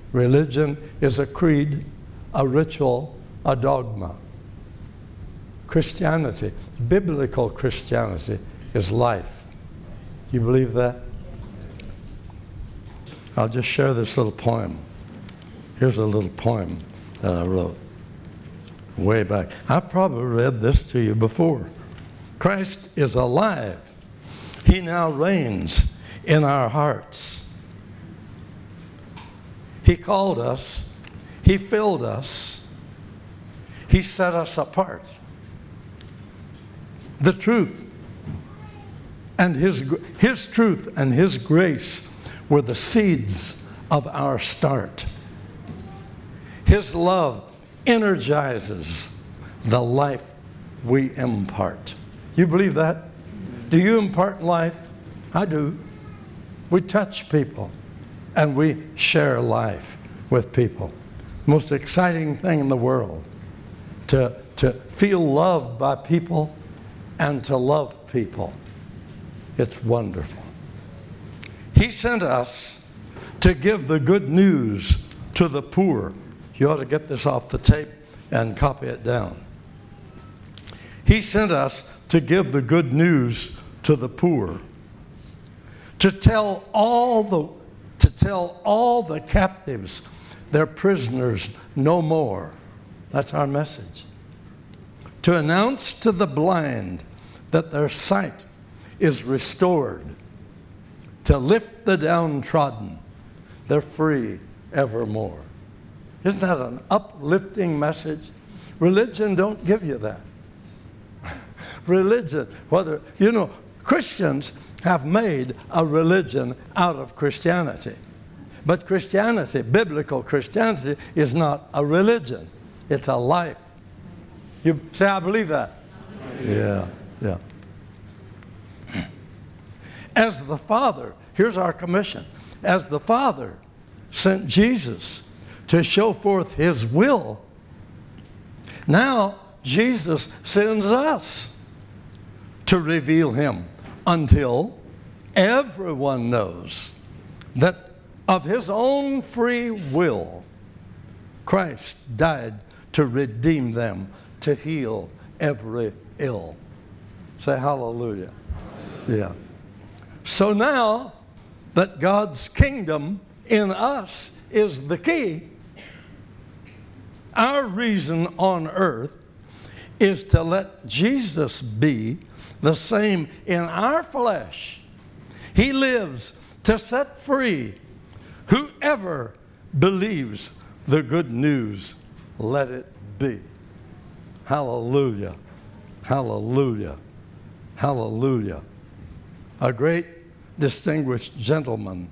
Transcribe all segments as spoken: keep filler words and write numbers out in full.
Religion is a creed, a ritual, a dogma. Christianity, biblical Christianity, is life. You believe that? I'll just share this little poem. Here's a little poem that I wrote way back. I've probably read this to you before. Christ is alive. He now reigns in our hearts. He called us. He filled us. He set us apart. The truth and his, his truth and his grace were the seeds of our start. His love energizes the life we impart. You believe that? Do you impart life? I do. We touch people and we share life with people. Most exciting thing in the world, to, to feel loved by people and to love people. It's wonderful. He sent us to give the good news to the poor. You ought to get this off the tape and copy it down. He sent us to give the good news to the poor, to tell all the to tell all the captives they're prisoners no more. That's our message. To announce to the blind that their sight is restored. To lift the downtrodden, they're free evermore. Isn't that an uplifting message? Religion don't give you that. Religion, whether, you know, Christians have made a religion out of Christianity. But Christianity, biblical Christianity, is not a religion. It's a life. You say, I believe that? Yeah, yeah. As the Father, here's our commission. As the Father sent Jesus to show forth his will, now Jesus sends us to reveal him until everyone knows that of his own free will, Christ died to redeem them, to heal every ill. Say hallelujah. Yeah. So now that God's kingdom in us is the key, our reason on earth is to let Jesus be the same in our flesh. He lives to set free whoever believes the good news. Let it be. Hallelujah. Hallelujah. Hallelujah. A great distinguished gentleman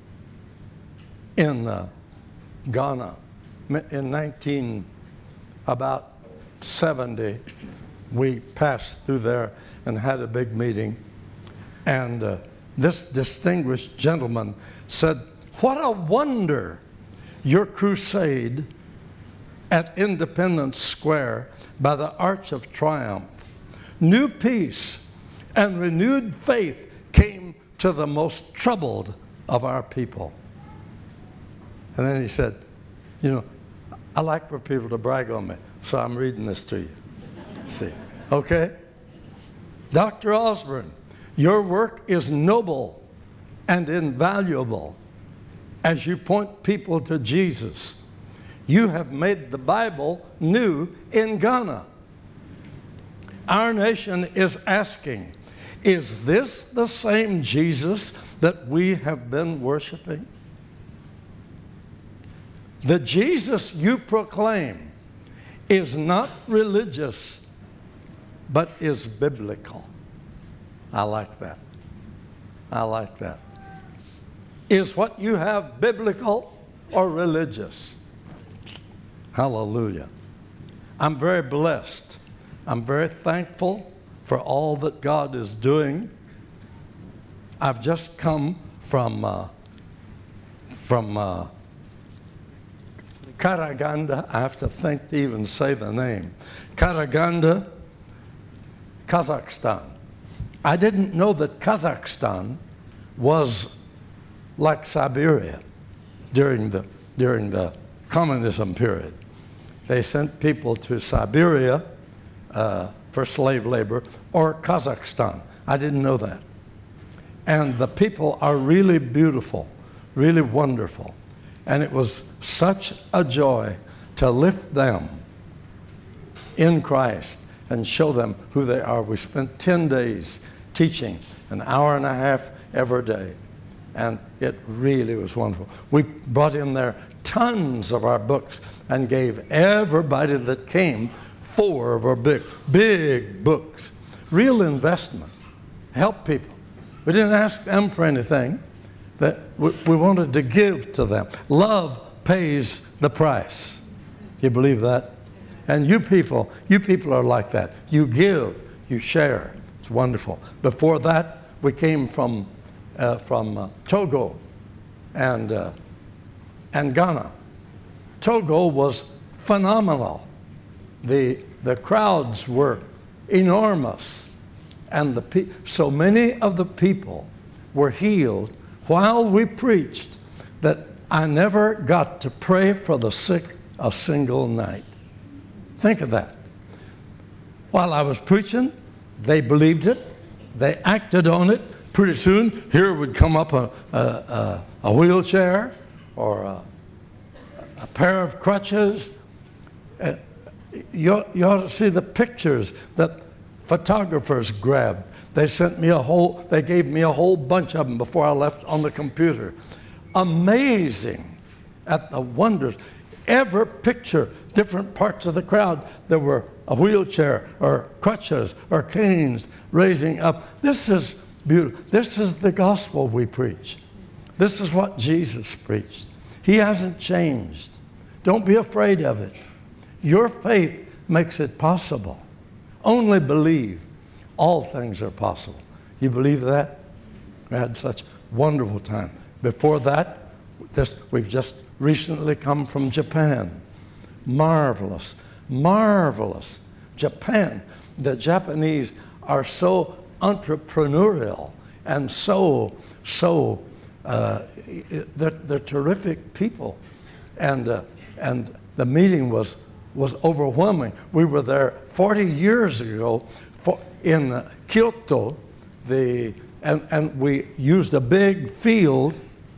in uh, Ghana in nineteen about seventy, we passed through there and had a big meeting, and uh, this distinguished gentleman said, "What a wonder your crusade at Independence Square by the Arch of Triumph. New peace and renewed faith came to the most troubled of our people." And then he said, you know, I like for people to brag on me, so I'm reading this to you. See, okay? Doctor Osborne, your work is noble and invaluable as you point people to Jesus. You have made the Bible new in Ghana. Our nation is asking, is this the same Jesus that we have been worshiping? The Jesus you proclaim is not religious, but is biblical. I like that. I like that. Is what you have biblical or religious? Hallelujah. I'm very blessed. I'm very thankful for all that God is doing. I've just come from uh, from uh, Karaganda. I have to think to even say the name. Karaganda, Kazakhstan. I didn't know that Kazakhstan was like Siberia during the during the communism period. They sent people to Siberia uh, for slave labor, or Kazakhstan. I didn't know that. And the people are really beautiful, really wonderful. And it was such a joy to lift them in Christ and show them who they are. We spent ten days teaching, an hour and a half every day. And it really was wonderful. We brought in there tons of our books and gave everybody that came four of our big, big books. Real investment. Help people. We didn't ask them for anything. That we, we wanted to give to them. Love pays the price. You believe that? And you people, you people are like that. You give, you share. It's wonderful. Before that, we came from uh, from uh, Togo and uh, and Ghana. Togo was phenomenal. The the crowds were enormous, and the pe- so many of the people were healed while we preached that I never got to pray for the sick a single night. Think of that. While I was preaching, they believed it. They acted on it. Pretty soon, here would come up a, a, a, a wheelchair or a, a pair of crutches. Uh, you, you ought to see the pictures that photographers grabbed. They sent me a whole, they gave me a whole bunch of them before I left on the computer. Amazing at the wonders. Every picture, different parts of the crowd, there were a wheelchair or crutches or canes raising up. This is beautiful. This is the gospel we preach. This is what Jesus preached. He hasn't changed. Don't be afraid of it. Your faith makes it possible. Only believe. All things are possible. You believe that? We had such wonderful time. Before that, this, we've just recently come from Japan. Marvelous, marvelous. Japan, the Japanese are so entrepreneurial and so, so, uh, they're, they're terrific people. And, uh, and the meeting was, was overwhelming. We were there forty years ago for, in uh, Kyoto, the, and, and we used a big field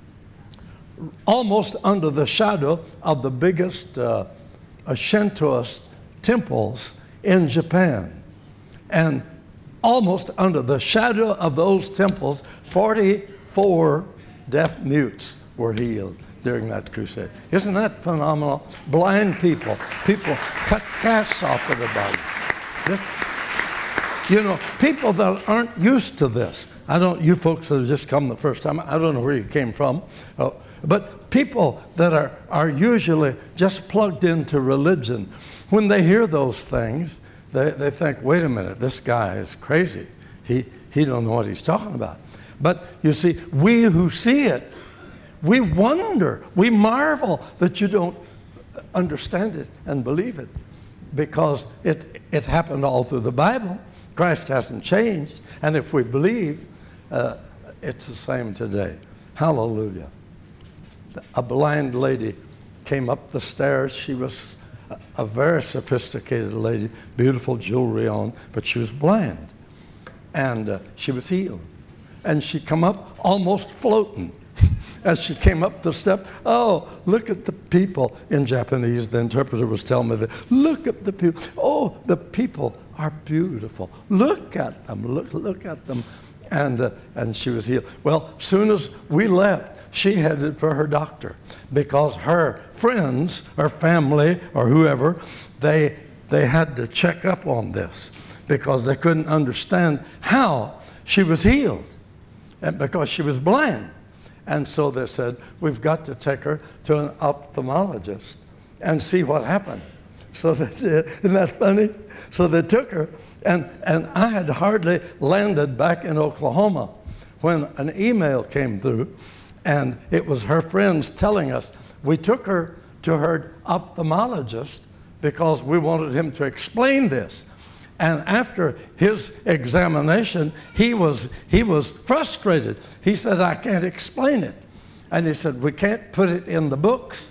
almost under the shadow of the biggest uh, Shintoist temples in Japan. And almost under the shadow of those temples, forty-four deaf mutes were healed during that crusade. Isn't that phenomenal? Blind people, people cut casts off of their body. This, you know, people that aren't used to this. I don't, you folks that have just come the first time, I don't know where you came from. Oh, but people that are, are usually just plugged into religion, when they hear those things, they, they think, wait a minute, this guy is crazy. He, he don't know what he's talking about. But you see, we who see it, we wonder, we marvel that you don't understand it and believe it, because it, it happened all through the Bible. Christ hasn't changed. And if we believe, uh, it's the same today. Hallelujah. A blind lady came up the stairs. She was a, a very sophisticated lady, beautiful jewelry on, but she was blind. And uh, she was healed. And she come up almost floating. As she came up the step, oh, look at the people. In Japanese, the interpreter was telling me that, look at the people. Oh, the people are beautiful. Look at them, look, look at them. And, uh, and she was healed. Well, as soon as we left, she headed for her doctor because her friends or family or whoever, they, they had to check up on this because they couldn't understand how she was healed and because she was blind. And so they said, we've got to take her to an ophthalmologist and see what happened. So they said, isn't that funny? So they took her, and, and I had hardly landed back in Oklahoma when an email came through, and it was her friends telling us, we took her to her ophthalmologist because we wanted him to explain this. And after his examination, he was, he was frustrated. He said, I can't explain it. And he said, we can't put it in the books.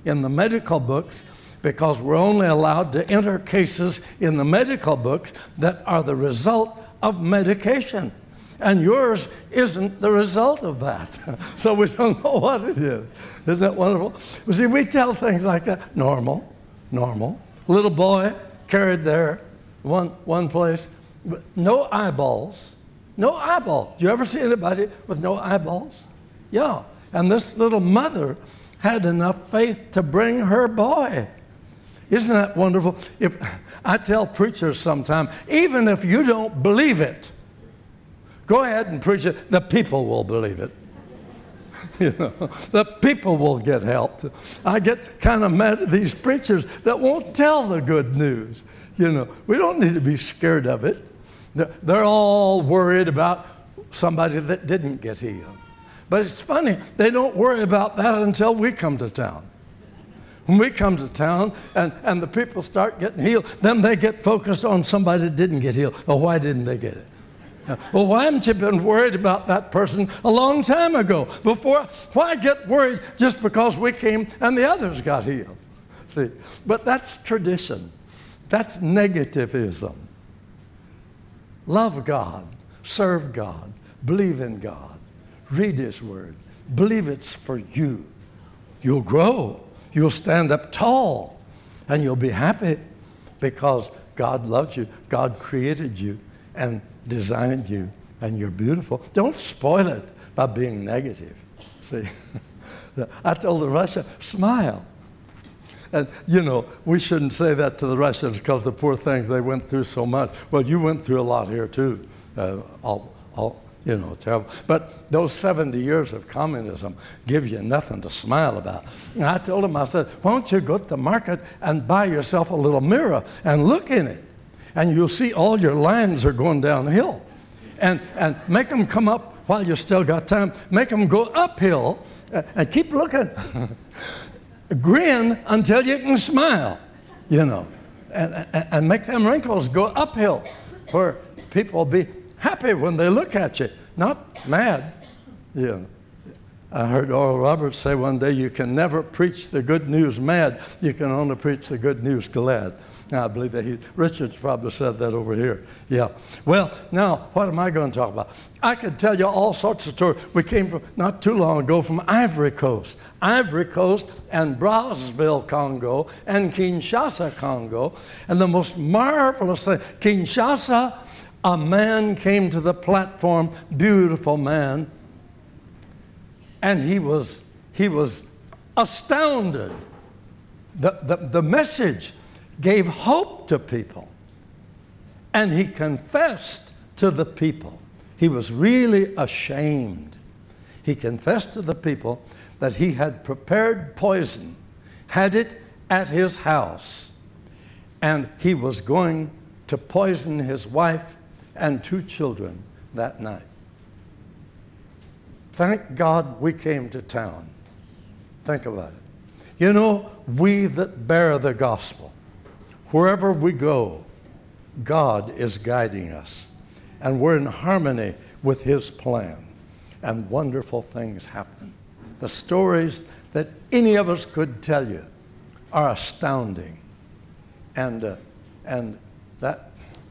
in the medical books because we're only allowed to enter cases in the medical books that are the result of medication. And yours isn't the result of that. So we don't know what it is. Isn't that wonderful? You see, we tell things like that. Normal, normal. Little boy carried there, one, one place, but no eyeballs. No eyeballs. Do you ever see anybody with no eyeballs? Yeah. And this little mother had enough faith to bring her boy. Isn't that wonderful? If I tell preachers sometimes, even if you don't believe it, go ahead and preach it. The people will believe it. You know, the people will get helped. I get kind of mad at these preachers that won't tell the good news. You know, we don't need to be scared of it. They're all worried about somebody that didn't get healed. But it's funny, they don't worry about that until we come to town. When we come to town and, and the people start getting healed, then they get focused on somebody that didn't get healed. Oh, why didn't they get it? Well, why haven't you been worried about that person a long time ago? Before, why get worried just because we came and the others got healed? See, but that's tradition. That's negativism. Love God, serve God, believe in God, read His Word, believe it's for you. You'll grow, you'll stand up tall, and you'll be happy because God loves you, God created you, and designed you, and you're beautiful. Don't spoil it by being negative. See, I told the Russian, smile. And, you know, we shouldn't say that to the Russians because the poor things, they went through so much. Well, you went through a lot here, too. Uh, all, all, you know, terrible. But those seventy years of communism give you nothing to smile about. And I told him, I said, why don't you go to the market and buy yourself a little mirror and look in it? And you'll see all your lines are going downhill. And, and make them come up while you still got time. Make them go uphill and, and keep looking. Grin until you can smile, you know, and, and, and make them wrinkles go uphill where people will be happy when they look at you, not mad. You know. I heard Oral Roberts say one day, you can never preach the good news mad, you can only preach the good news glad. Now, I believe that he, Richard's probably said that over here. Yeah. Well, now, what am I going to talk about? I could tell you all sorts of stories. We came from, not too long ago, from Ivory Coast. Ivory Coast and Brazzaville, Congo, and Kinshasa, Congo. And the most marvelous thing, Kinshasa, a man came to the platform, beautiful man, and he was, he was astounded. The, the, the message gave hope to people. And he confessed to the people. He was really ashamed. He confessed to the people that he had prepared poison, had it at his house, and he was going to poison his wife and two children that night. Thank God we came to town. Think about it. You know, we that bear the gospel, wherever we go, God is guiding us, and we're in harmony with His plan, and wonderful things happen. The stories that any of us could tell you are astounding, and uh, and that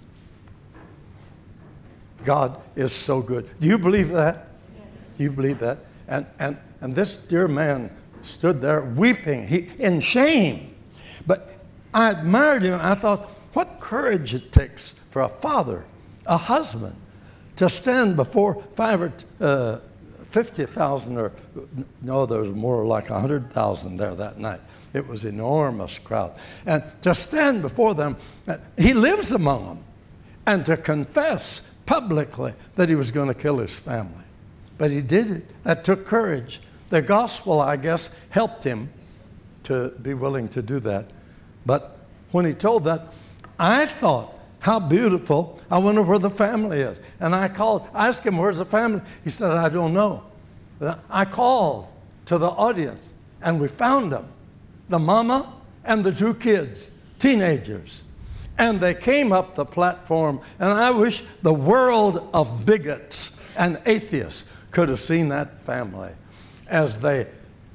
God is so good. Do you believe that? Yes. Do you believe that? And and and this dear man stood there weeping, he in shame, but I admired him. I thought, what courage it takes for a father, a husband, to stand before five or uh, fifty thousand, or no, there was more like a hundred thousand there that night. It was an enormous crowd, and to stand before them, he lives among them, and to confess publicly that he was going to kill his family. But he did it. That took courage. The gospel, I guess, helped him to be willing to do that. But when he told that, I thought, how beautiful. I wonder where the family is. And I called, I asked him, where's the family? He said, I don't know. I called to the audience, and we found them, the mama and the two kids, teenagers. And they came up the platform, and I wish the world of bigots and atheists could have seen that family as they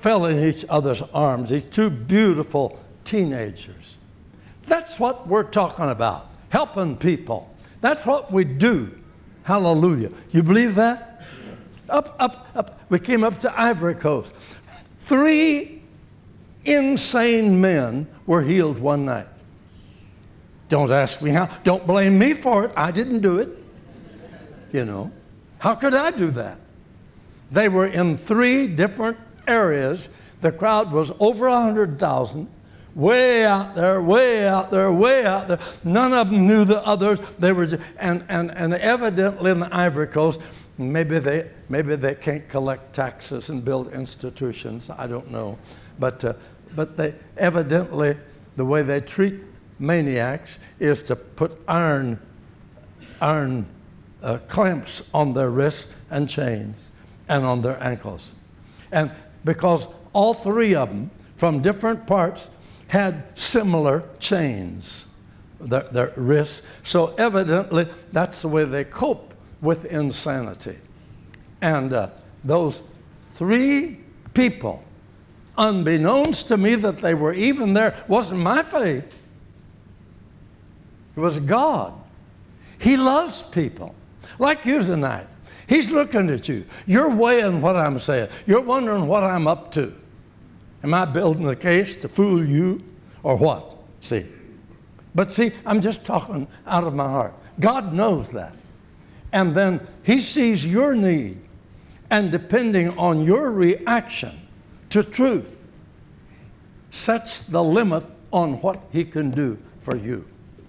fell in each other's arms, these two beautiful teenagers. That's what we're talking about, helping people. That's what we do. Hallelujah. You believe that? Up, up, up. We came up to Ivory Coast. Three insane men were healed one night. Don't ask me how. Don't blame me for it. I didn't do it. You know, how could I do that? They were in three different areas. The crowd was over one hundred thousand. Way out there, way out there, way out there. None of them knew the others. They were, just, and, and, and evidently in the Ivory Coast, maybe they, maybe they can't collect taxes and build institutions. I don't know. But, uh, but they evidently, the way they treat maniacs is to put iron, iron uh, clamps on their wrists and chains and on their ankles. And because all three of them from different parts had similar chains, their, their wrists. So evidently that's the way they cope with insanity. And uh, those three people, unbeknownst to me that they were even there, wasn't my faith. It was God. He loves people. Like you tonight. He's looking at you. You're weighing what I'm saying. You're wondering what I'm up to. Am I building a case to fool you or what? See. But see, I'm just talking out of my heart. God knows that. And then he sees your need. And depending on your reaction to truth, sets the limit on what he can do for you.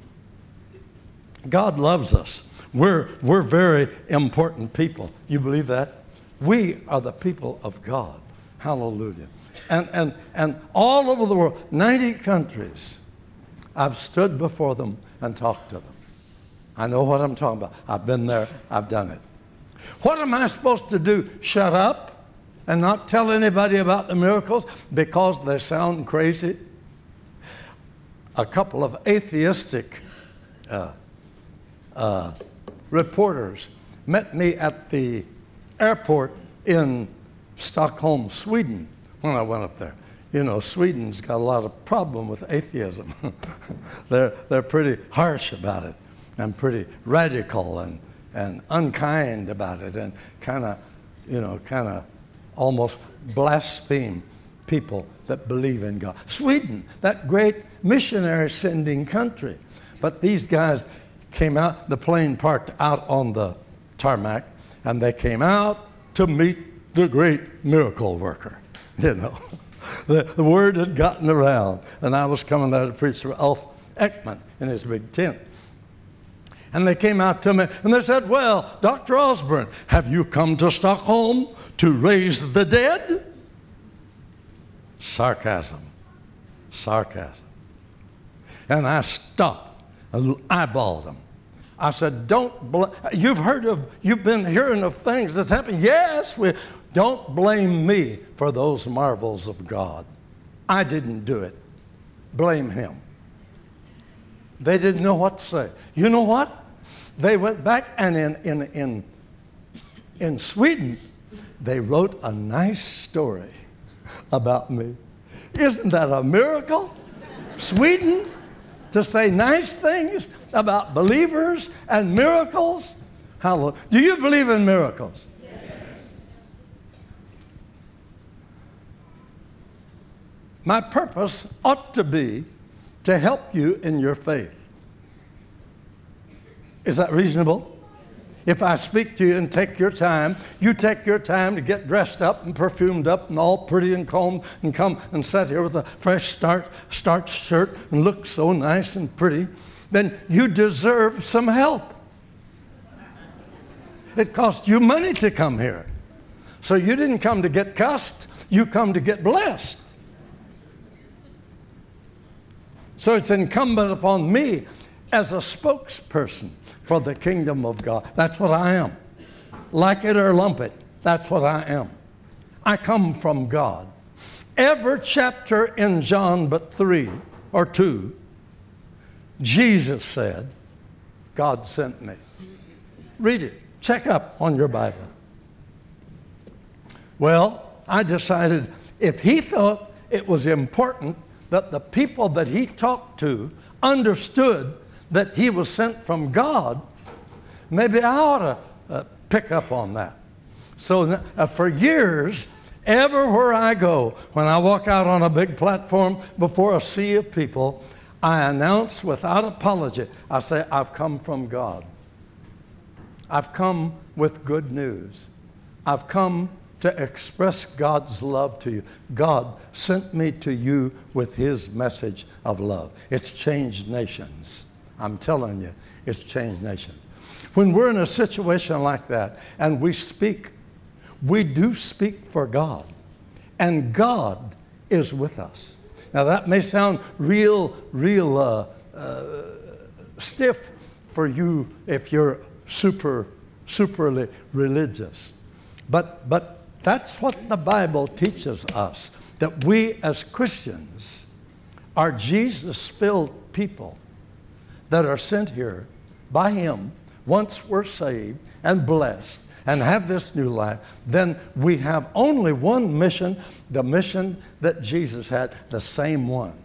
God loves us. We're, we're very important people. You believe that? We are the people of God. Hallelujah. And, and, and all over the world, ninety countries, I've stood before them and talked to them. I know what I'm talking about. I've been there. I've done it. What am I supposed to do? Shut up and not tell anybody about the miracles because they sound crazy? A couple of atheistic uh, uh, reporters met me at the airport in Stockholm, Sweden, when I went up there. You know, Sweden's got a lot of problem with atheism. they're, they're pretty harsh about it and pretty radical and, and unkind about it and kind of, you know, kind of almost blaspheme people that believe in God. Sweden, that great missionary sending country. But these guys came out, the plane parked out on the tarmac, and they came out to meet the great miracle worker. You know, the, the word had gotten around, and I was coming there to preach for Alf Ekman in his big tent. And they came out to me, and they said, well, Doctor Osborne, have you come to Stockholm to raise the dead? Sarcasm. Sarcasm. And I stopped and eyeballed them. I said, don't, bl- you've heard of, you've been hearing of things that's happened. Yes, we, don't blame me for those marvels of God. I didn't do it. Blame him. They didn't know what to say. You know what? They went back and in, in, in, in Sweden, they wrote a nice story about me. Isn't that a miracle? Sweden? To say nice things about believers and miracles? Hallelujah. Do you believe in miracles? Yes. My purpose ought to be to help you in your faith. Is that reasonable? If I speak to you and take your time, you take your time to get dressed up and perfumed up and all pretty and combed and come and sit here with a fresh start, starched shirt and look so nice and pretty, then you deserve some help. It cost you money to come here. So you didn't come to get cussed, you come to get blessed. So it's incumbent upon me as a spokesperson for the kingdom of God. That's what I am. Like it or lump it, that's what I am. I come from God. Every chapter in John but three or two, Jesus said, God sent me. Read it. Check up on your Bible. Well, I decided if he thought it was important that the people that he talked to understood that he was sent from God, maybe I ought to uh, pick up on that. So uh, for years, everywhere I go, when I walk out on a big platform before a sea of people, I announce without apology, I say, I've come from God. I've come with good news. I've come to express God's love to you. God sent me to you with his message of love. It's changed nations. I'm telling you, it's changed nations. When we're in a situation like that and we speak, we do speak for God. And God is with us. Now that may sound real, real uh, uh, stiff for you if you're super, superly religious. But, but that's what the Bible teaches us, that we as Christians are Jesus-filled people that are sent here by him once we're saved and blessed and have this new life. Then we have only one mission, the mission that Jesus had, the same one.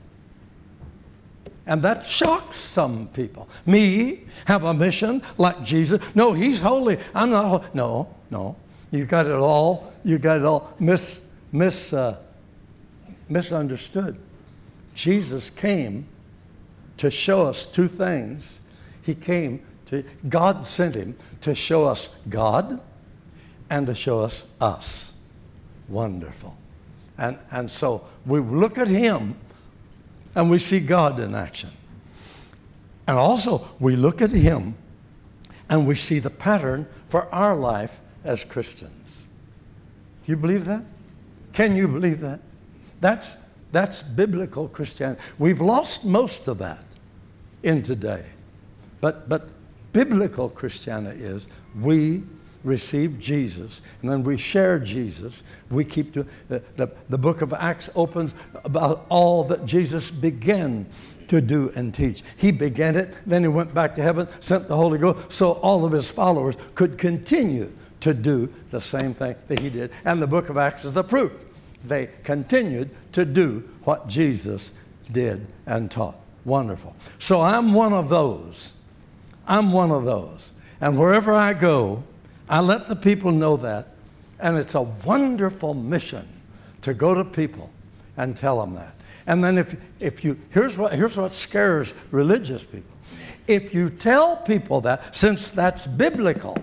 And that shocks some people. Me have a mission like Jesus? No, he's holy. I'm not holy. No, no. You got it all, you got it all mis, mis, uh, misunderstood. Jesus came to show us two things. He came to, God sent him to show us God and to show us us. Wonderful. And, and so we look at him and we see God in action. And also we look at him and we see the pattern for our life as Christians. You believe that? Can you believe that? That's, that's biblical Christianity. We've lost most of that in today. But, but biblical Christianity is we receive Jesus, and then we share Jesus. We keep doing, the, the, the book of Acts opens about all that Jesus began to do and teach. He began it, then he went back to heaven, sent the Holy Ghost, so all of his followers could continue to do the same thing that he did. And the book of Acts is the proof. They continued to do what Jesus did and taught. Wonderful. So I'm one of those. I'm one of those. And wherever I go, I let the people know that. And it's a wonderful mission to go to people and tell them that. And then if, if you, here's what, here's what scares religious people. If you tell people that, since that's biblical,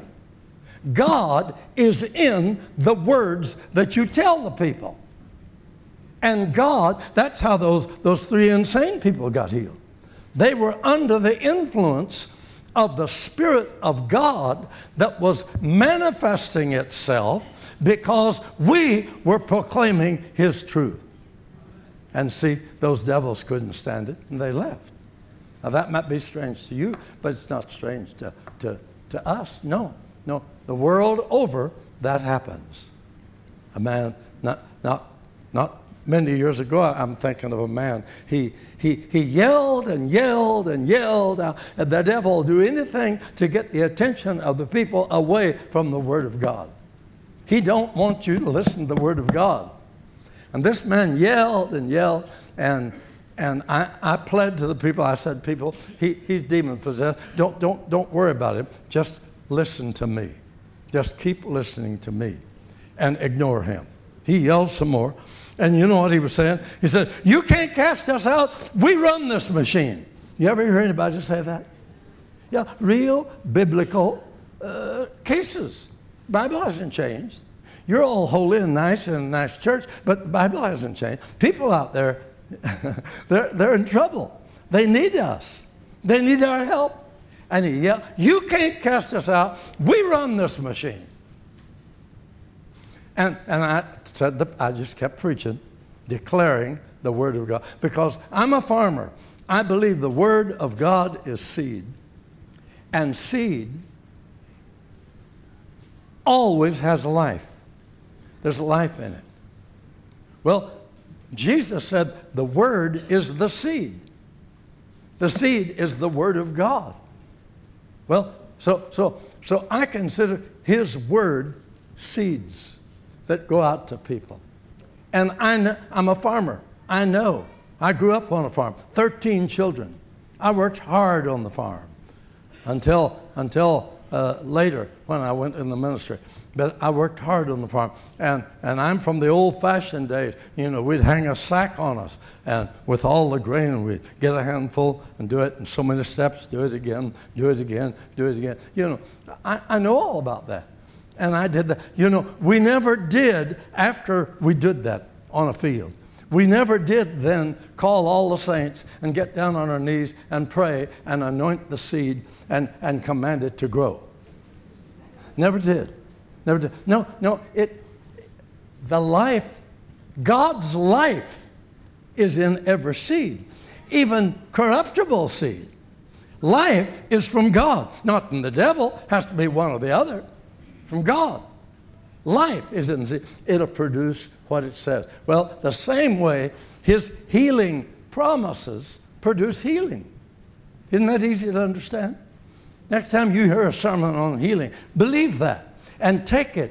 God is in the words that you tell the people. And God, that's how those, those three insane people got healed. They were under the influence of the Spirit of God that was manifesting itself because we were proclaiming his truth. And see, those devils couldn't stand it, and they left. Now that might be strange to you, but it's not strange to, to, to us. No, no. The world over, that happens. A man, not, not, not many years ago, I'm thinking of a man. He, he, he yelled and yelled and yelled. Uh, and the devil will do anything to get the attention of the people away from the Word of God. He don't want you to listen to the Word of God. And this man yelled and yelled, and and I, I pled to the people. I said, people, he, he's demon possessed. Don't, don't, don't worry about him. Just listen to me. Just keep listening to me and ignore him. He yelled some more. And you know what he was saying? He said, you can't cast us out. We run this machine. You ever hear anybody say that? Yeah, real biblical uh, cases. The Bible hasn't changed. You're all holy and nice in a nice church, but the Bible hasn't changed. People out there, they're, they're in trouble. They need us. They need our help. And he yelled, you can't cast us out. We run this machine. And, and I said, the, I just kept preaching, declaring the Word of God. Because I'm a farmer. I believe the Word of God is seed. And seed always has life. There's life in it. Well, Jesus said the Word is the seed. The seed is the Word of God. Well, so, so, so I consider His Word seeds that go out to people. And I know, I'm a farmer. I know. I grew up on a farm. thirteen children. I worked hard on the farm until, until uh, later when I went in the ministry. But I worked hard on the farm. And, and I'm from the old-fashioned days. You know, we'd hang a sack on us and with all the grain, and we'd get a handful and do it in so many steps, do it again, do it again, do it again. You know, I, I know all about that. And I did that. You know, we never did, after we did that on a field, we never did then call all the saints and get down on our knees and pray and anoint the seed and, and command it to grow. Never did. Never did. No, no, it, the life, God's life is in every seed, even corruptible seed. Life is from God, not from the devil. Has to be one or the other. From God. Life is in the seed. It'll produce what it says. Well, the same way, his healing promises produce healing. Isn't that easy to understand? Next time you hear a sermon on healing, believe that and take it.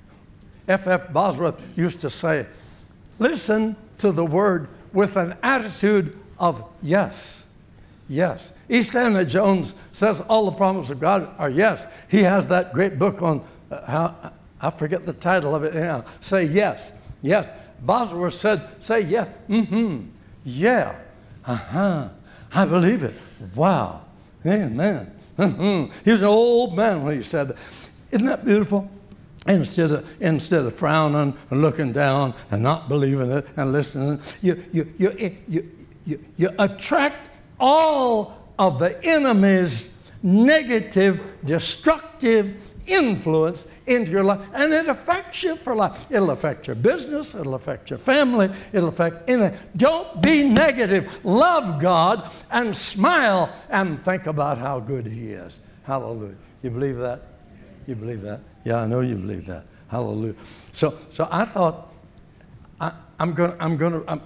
F F Bosworth used to say, listen to the word with an attitude of yes. Yes. Eastlander Jones says all the promises of God are yes. He has that great book on uh, how, I forget the title of it now. Say yes. Yes. Bosworth said, say yes. Mm-hmm. Yeah. Uh-huh. I believe it. Wow. Amen. Mm-hmm. He was an old man when he said that. Isn't that beautiful? Instead of, instead of frowning and looking down and not believing it and listening, you, you, you, you, you, you attract all of the enemy's negative, destructive influence into your life, and it affects you for life. It'll affect your business, it'll affect your family, it'll affect anything. Don't be negative. Love God and smile and think about how good He is. Hallelujah. You believe that? You believe that? Yeah, I know you believe that. Hallelujah. So, so I thought I, I'm going. I'm going to.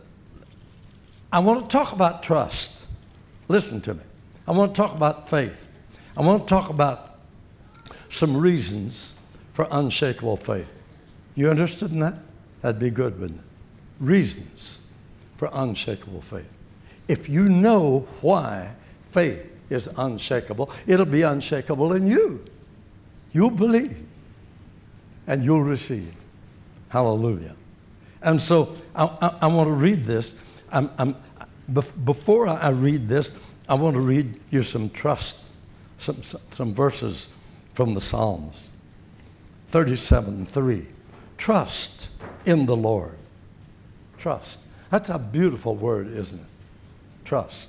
I want to talk about trust. Listen to me. I want to talk about faith. I want to talk about some reasons for unshakable faith. You interested in that? That'd be good, wouldn't it? Reasons for unshakable faith. If you know why faith is unshakable, it'll be unshakable in you. You'll believe and you'll receive. Hallelujah. And so I, I, I want to read this. I'm, I'm, before I read this, I want to read you some trust, some, some verses from the Psalms. thirty-seven three. Trust in the Lord. Trust. That's a beautiful word, isn't it? Trust.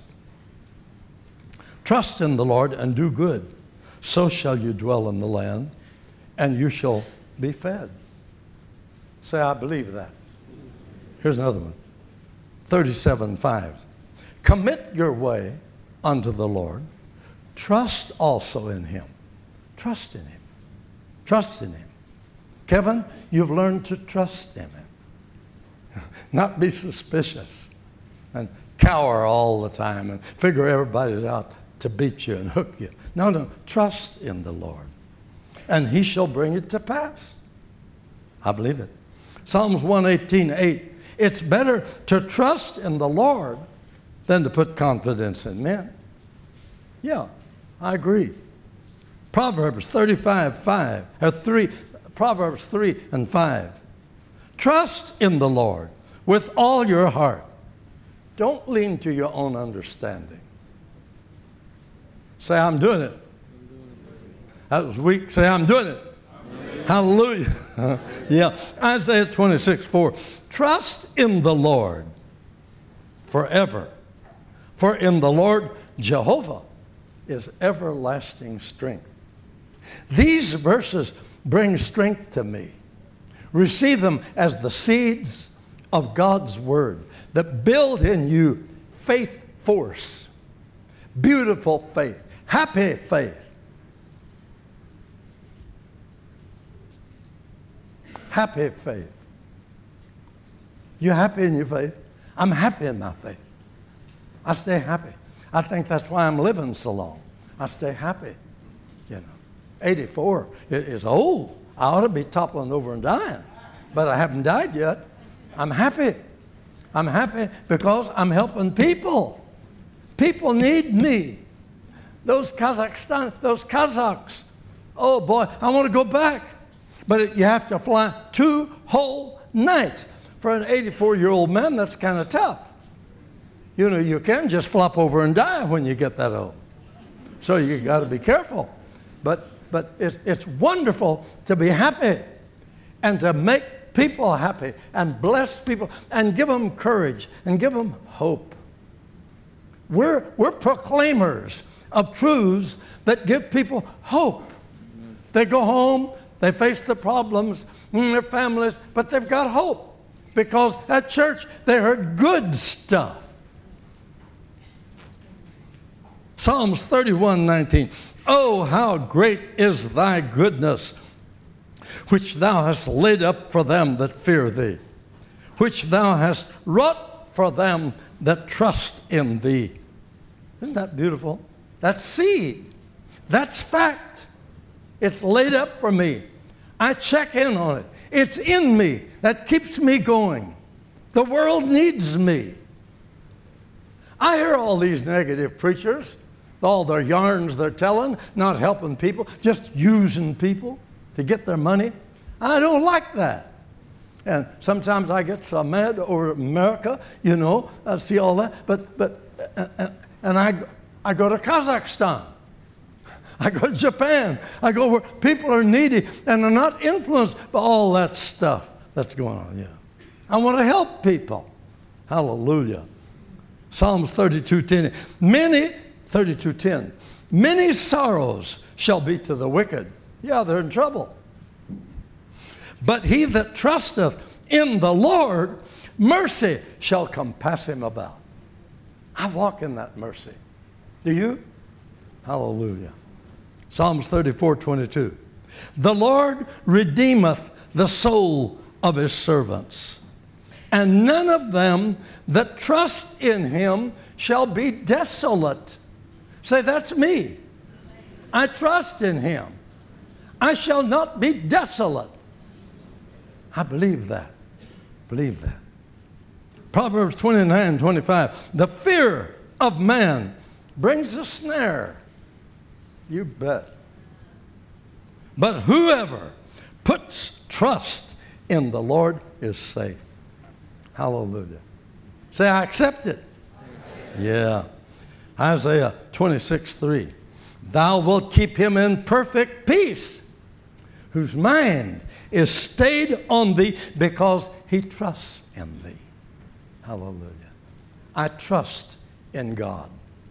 Trust in the Lord and do good. So shall you dwell in the land, and you shall be fed. Say, I believe that. Here's another one. thirty-seven five. Commit your way unto the Lord. Trust also in Him. Trust in Him. Trust in Him. Kevin, you've learned to trust in Him. Not be suspicious and cower all the time and figure everybody's out to beat you and hook you. No, no. Trust in the Lord, and He shall bring it to pass. I believe it. Psalms one eighteen eight. It's better to trust in the Lord than to put confidence in men. Yeah, I agree. Proverbs thirty-five five, or three, Proverbs three and five. Trust in the Lord with all your heart. Don't lean to your own understanding. Say, I'm doing it. That was weak. Say, I'm doing it. Amen. Hallelujah. Yeah. Isaiah twenty-six four. Trust in the Lord forever. For in the Lord Jehovah is everlasting strength. These verses bring strength to me. Receive them as the seeds of God's word that build in you faith force, beautiful faith, happy faith. Happy faith. You happy in your faith? I'm happy in my faith. I stay happy. I think that's why I'm living so long. I stay happy. You know, eighty-four is old. I ought to be toppling over and dying, but I haven't died yet. I'm happy. I'm happy because I'm helping people. People need me. Those Kazakhstan, those Kazakhs, oh boy, I want to go back. But it, you have to fly two whole nights. For an eighty-four-year-old man, that's kind of tough. You know, you can just flop over and die when you get that old. So you got to be careful. But but it's, it's wonderful to be happy and to make people happy and bless people and give them courage and give them hope. We're, we're proclaimers of truths that give people hope. They go home, they face the problems in their families, but they've got hope because at church they heard good stuff. Psalms thirty-one nineteen. Oh, how great is thy goodness, which thou hast laid up for them that fear thee, which thou hast wrought for them that trust in thee. Isn't that beautiful? That's seed. That's fact. It's laid up for me. I check in on it. It's in me. That keeps me going. The world needs me. I hear all these negative preachers, all their yarns they're telling, not helping people, just using people to get their money. I don't like that. And sometimes I get so mad over America, you know, I see all that. But, but uh, and I, I go to Kazakhstan. I go to Japan. I go where people are needy and are not influenced by all that stuff that's going on. Yeah, I want to help people. Hallelujah. Psalms thirty-two ten. Many, thirty-two ten. Many sorrows shall be to the wicked. Yeah, they're in trouble. But he that trusteth in the Lord, mercy shall compass him about. I walk in that mercy. Do you? Hallelujah. Psalms thirty-four twenty-two. The Lord redeemeth the soul of his servants, and none of them that trust in him shall be desolate. Say, that's me. I trust in him. I shall not be desolate. I believe that. Believe that. Proverbs twenty-nine twenty-five. The fear of man brings a snare. You bet. But whoever puts trust in the Lord is safe. Hallelujah. Say, I accept it. Yeah. Isaiah twenty-six three. Thou wilt keep him in perfect peace, whose mind is stayed on thee because he trusts in thee. Hallelujah. I trust in God.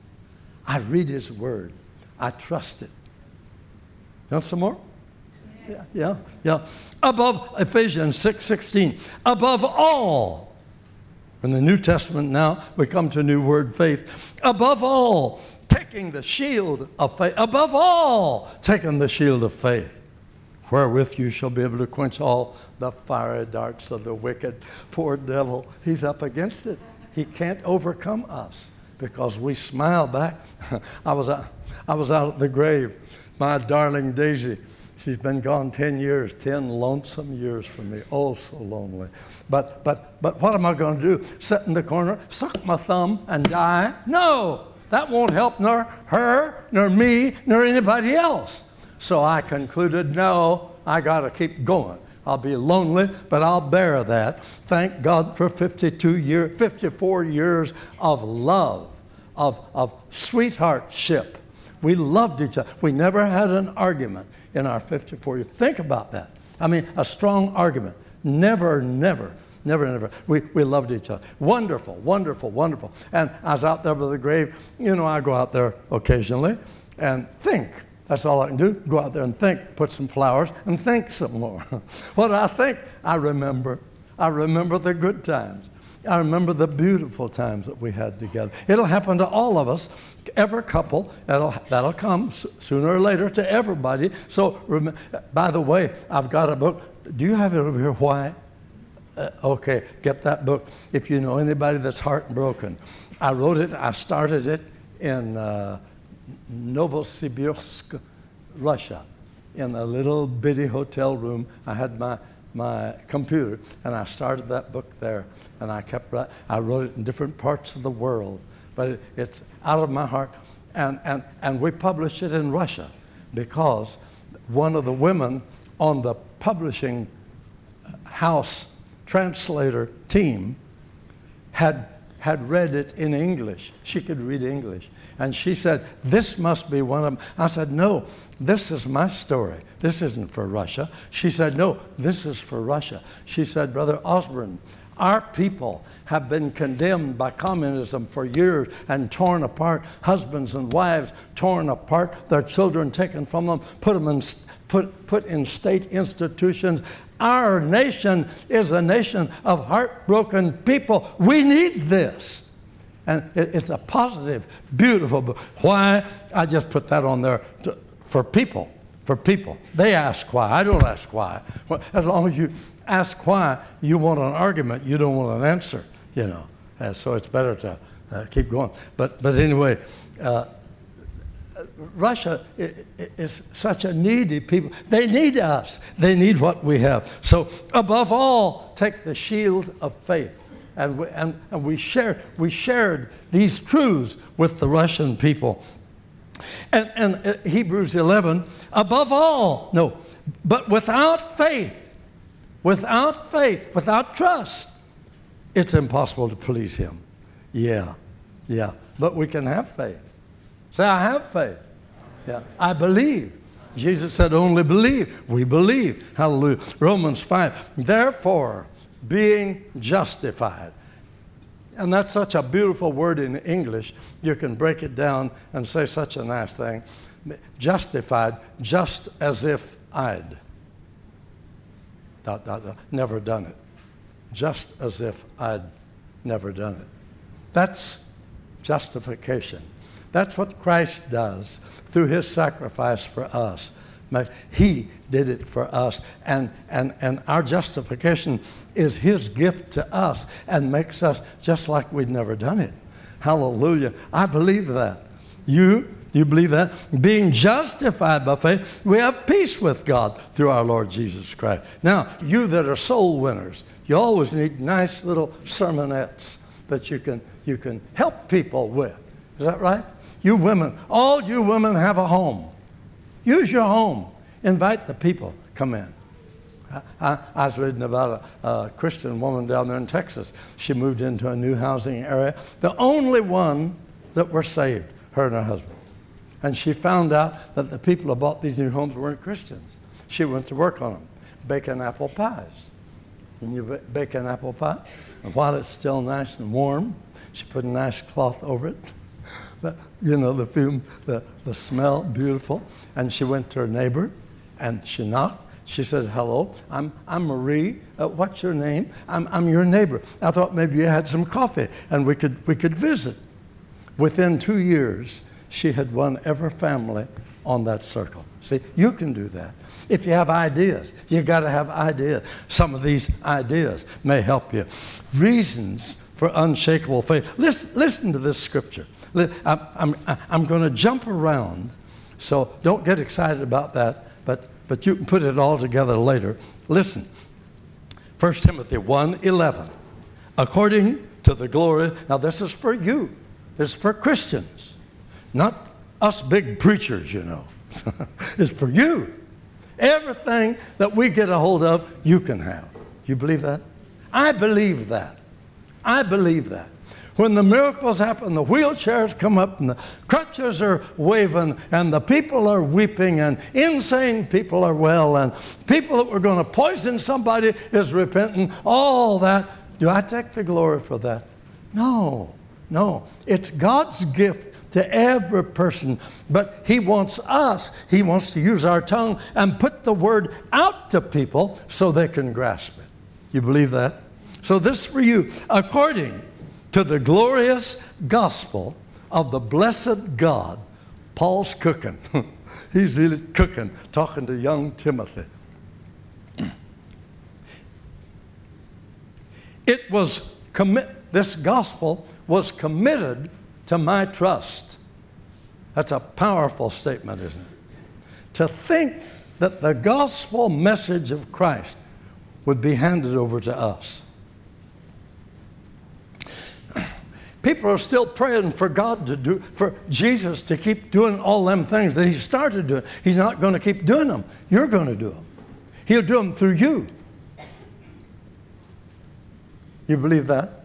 I read his word. I trust it. You want some more? Yeah, yeah, yeah. Above Ephesians six sixteen. Above all, in the New Testament now, we come to a new word, faith. Above all, taking the shield of faith. Above all, taking the shield of faith, wherewith you shall be able to quench all the fiery darts of the wicked. Poor devil, he's up against it. He can't overcome us because we smile back. I was out, I was out at the grave. My darling Daisy, she's been gone ten years, ten lonesome years from me. Oh, so lonely. But but but what am I going to do? Sit in the corner, suck my thumb, and die? No, that won't help nor her, nor me, nor anybody else. So I concluded, no, I got to keep going. I'll be lonely, but I'll bear that. Thank God for fifty-two years, fifty-four years of love, of, of sweetheartship. We loved each other. We never had an argument in our fifty-four years. Think about that. I mean, a strong argument. Never, never, never, never. We, we loved each other. Wonderful, wonderful, wonderful. And I was out there by the grave. You know, I go out there occasionally and think. That's all I can do. Go out there and think, put some flowers, and think some more. What I think, I remember. I remember the good times. I remember the beautiful times that we had together. It'll happen to all of us, every couple. That'll, that'll come sooner or later to everybody. So, rem- by the way, I've got a book. Do you have it over here? Why? Uh, okay, get that book. If you know anybody that's heartbroken. I wrote it, I started it in uh, Novosibirsk, Russia, in a little bitty hotel room. I had my, my computer, and I started that book there, and I kept writing. I wrote it in different parts of the world, but it, it's out of my heart. And, and, and we published it in Russia because one of the women on the publishing house translator team had, had read it in English. She could read English. And she said, this must be one of them. I said, no, this is my story. This isn't for Russia. She said, no, this is for Russia. She said, Brother Osborne, our people have been condemned by communism for years and torn apart, husbands and wives torn apart, their children taken from them, put them in, put, put in state institutions. Our nation is a nation of heartbroken people. We need this. And it, it's a positive, beautiful book. Why? I just put that on there to, for people, for people. They ask why. I don't ask why. Well, as long as you ask why, you want an argument. You don't want an answer, you know. Uh, so it's better to uh, keep going. But, but anyway, uh, Russia is such a needy people. They need us. They need what we have. So above all, take the shield of faith. And we, and, and we shared we shared these truths with the Russian people. And, and uh, Hebrews eleven, above all, no, but without faith, without faith, without trust, it's impossible to please him. Yeah, yeah, but we can have faith. Say, I have faith. Yeah, I believe. Jesus said, only believe. We believe. Hallelujah. Romans five, therefore, being justified. And that's such a beautiful word in English. You can break it down and say such a nice thing. Justified, just as if I'd dot, dot, dot, never done it. Just as if I'd never done it. That's justification. That's what Christ does through his sacrifice for us. He did it for us, and, and, and our justification is his gift to us and makes us just like we'd never done it. Hallelujah. I believe that. You, do you believe that? Being justified by faith, we have peace with God through our Lord Jesus Christ. Now, you that are soul winners, you always need nice little sermonettes that you can, you can help people with. Is that right? You women, all you women have a home. Use your home. Invite the people. Come in. I, I, I was reading about a, a Christian woman down there in Texas. She moved into a new housing area. The only one that were saved, her and her husband. And she found out that the people who bought these new homes weren't Christians. She went to work on them, baking apple pies. And you bake an apple pie, and while it's still nice and warm, she put a nice cloth over it. The, you know, the fume, the, the smell, beautiful. And she went to her neighbor, and she knocked. She said, hello, I'm, I'm Marie. Uh, what's your name? I'm, I'm your neighbor. I thought maybe you had some coffee, and we could, we could visit. Within two years, she had won every family on that circle. See, you can do that. If you have ideas, you got to have ideas. Some of these ideas may help you. Reasons for unshakable faith. Listen, listen to this scripture. I'm, I'm, I'm going to jump around, so don't get excited about that, but, but you can put it all together later. Listen, First Timothy one eleven. According to the glory, now this is for you. This is for Christians, not us big preachers, you know. It's for you. Everything that we get a hold of, you can have. Do you believe that? I believe that. I believe that. When the miracles happen, the wheelchairs come up and the crutches are waving and the people are weeping and insane people are well and people that were going to poison somebody is repenting, all that. Do I take the glory for that? No, no. It's God's gift to every person, but he wants us, he wants to use our tongue and put the word out to people so they can grasp it. You believe that? So this is for you. According to the glorious gospel of the blessed God, Paul's cooking. He's really cooking, talking to young Timothy. It was commit. This gospel was committed to my trust. That's a powerful statement, isn't it? To think that the gospel message of Christ would be handed over to us. People are still praying for God to do, for Jesus to keep doing all them things that he started doing. He's not going to keep doing them. You're going to do them. He'll do them through you. You believe that?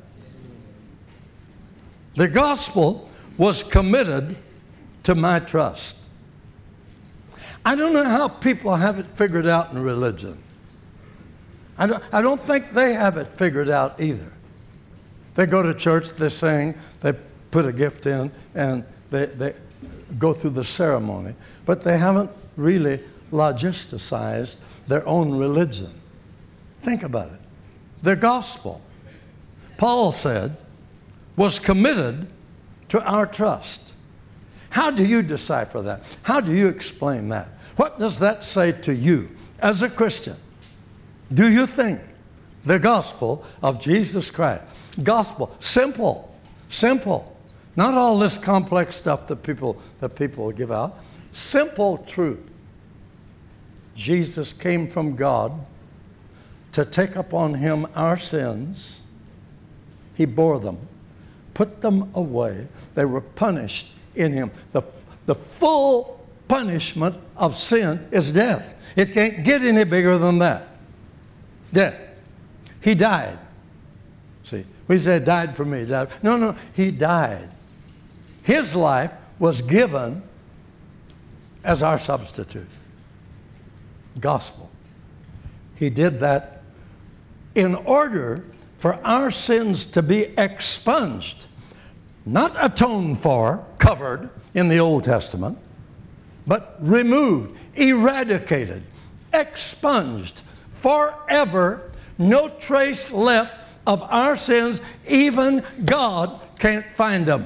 The gospel was committed to my trust. I don't know how people have it figured out in religion. I don't, I don't think they have it figured out either. They go to church, they sing, they put a gift in, and they, they go through the ceremony. But they haven't really logisticized their own religion. Think about it. Their gospel, Paul said, was committed to our trust. How do you decipher that? How do you explain that? What does that say to you as a Christian? Do you think the gospel of Jesus Christ, gospel, simple, simple, not all this complex stuff that people, that people give out, simple truth. Jesus came from God to take upon him our sins. He bore them, put them away. They were punished in him. The, the full punishment of sin is death. It can't get any bigger than that. Death. He died. See, we say died for me. Died. No, no, he died. His life was given as our substitute. Gospel. He did that in order for our sins to be expunged, not atoned for, covered in the Old Testament, but removed, eradicated, expunged, forever, no trace left of our sins. Even God can't find them.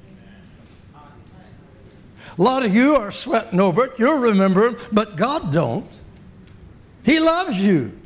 A lot of you are sweating over it. You'll remember them, but God don't. He loves you.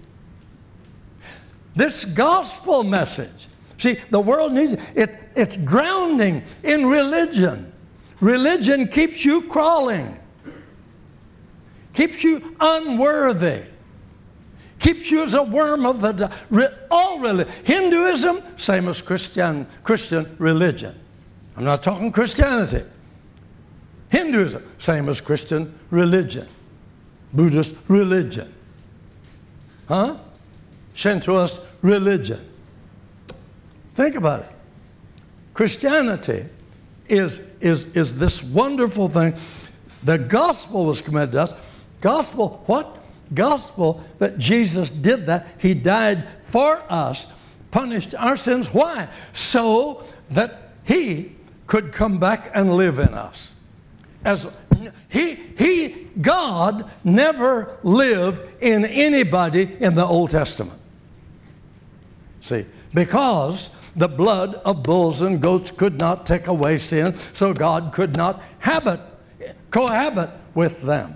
This gospel message, see, the world needs it. it. It's drowning in religion. Religion keeps you crawling, keeps you unworthy, keeps you as a worm of the all religion. Hinduism, same as Christian Christian religion. I'm not talking Christianity. Hinduism, same as Christian religion. Buddhist religion. Huh? Shintoist religion. Think about it. Christianity is, is, is this wonderful thing. The gospel was committed to us. Gospel, what? Gospel that Jesus did that. He died for us, punished our sins. Why? So that he could come back and live in us. As he, he, God never lived in anybody in the Old Testament. See, because the blood of bulls and goats could not take away sin, so God could not habit, cohabit with them.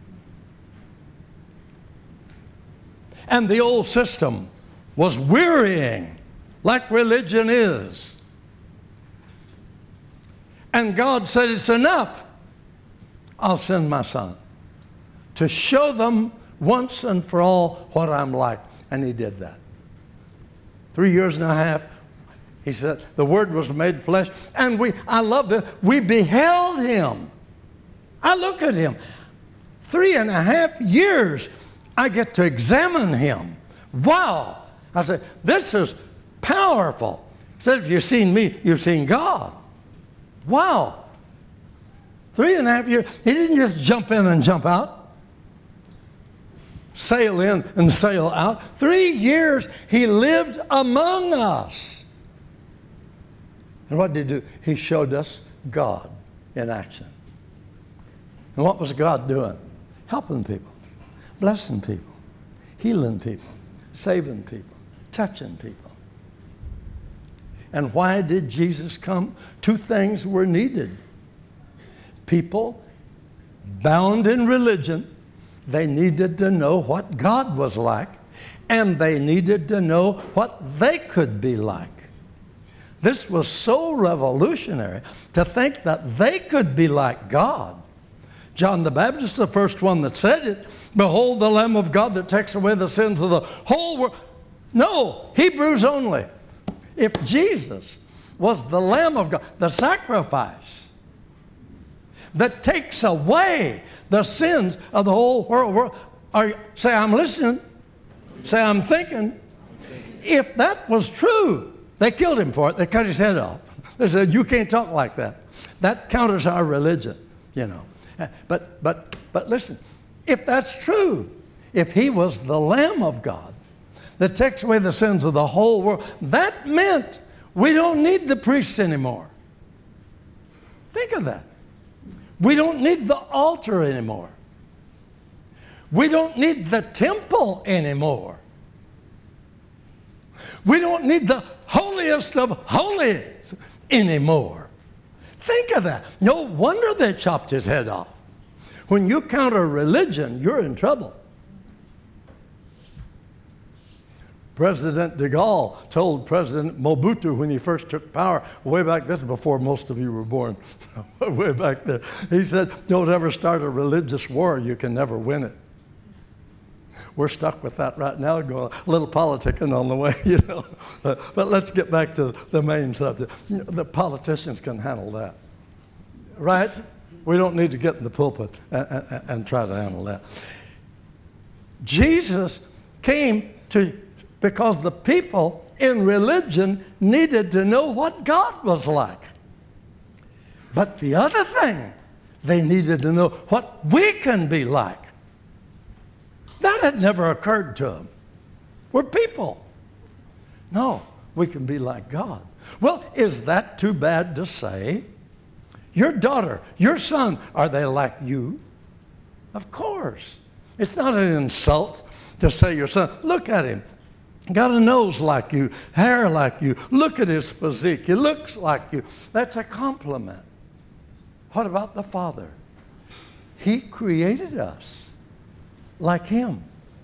And the old system was wearying, like religion is. And God said, it's enough. I'll send my son to show them once and for all what I'm like. And he did that. Three years and a half, he said, the Word was made flesh. And we, I love this, we beheld him. I look at him. Three and a half years, I get to examine him. Wow. I said, this is powerful. He said, if you've seen me, you've seen God. Wow. Three and a half years. He didn't just jump in and jump out. Sail in and sail out. Three years he lived among us. And what did he do? He showed us God in action. And what was God doing? Helping people, blessing people, healing people, saving people, touching people. And why did Jesus come? Two things were needed. People bound in religion, they needed to know what God was like, and they needed to know what they could be like. This was so revolutionary to think that they could be like God. John the Baptist, the first one that said it, Behold the Lamb of God that takes away the sins of the whole world. No, Hebrews only. If Jesus was the Lamb of God, the sacrifice that takes away the sins of the whole world. Are you, say, I'm listening. Say, I'm thinking. If that was true, they killed him for it. They cut his head off. They said, you can't talk like that. That counters our religion, you know. But, but, but listen, if that's true, if he was the Lamb of God that takes away the sins of the whole world, that meant we don't need the priests anymore. Think of that. We don't need the altar anymore. We don't need the temple anymore. We don't need the holiest of holies anymore. Think of that. No wonder they chopped his head off. When you counter religion, you're in trouble. President de Gaulle told President Mobutu when he first took power, way back, this is before most of you were born, way back there, he said, don't ever start a religious war, you can never win it. We're stuck with that right now, going a little politicking on the way, you know. Uh, but let's get back to the main subject. The politicians can handle that, right? We don't need to get in the pulpit and, and, and try to handle that. Jesus came to, because the people in religion needed to know what God was like. But the other thing, they needed to know what we can be like. That had never occurred to them. We're people. No, we can be like God. Well, is that too bad to say? Your daughter, your son, are they like you? Of course. It's not an insult to say your son, look at him. Got a nose like you, hair like you. Look at his physique. He looks like you. That's a compliment. What about the Father? He created us like him.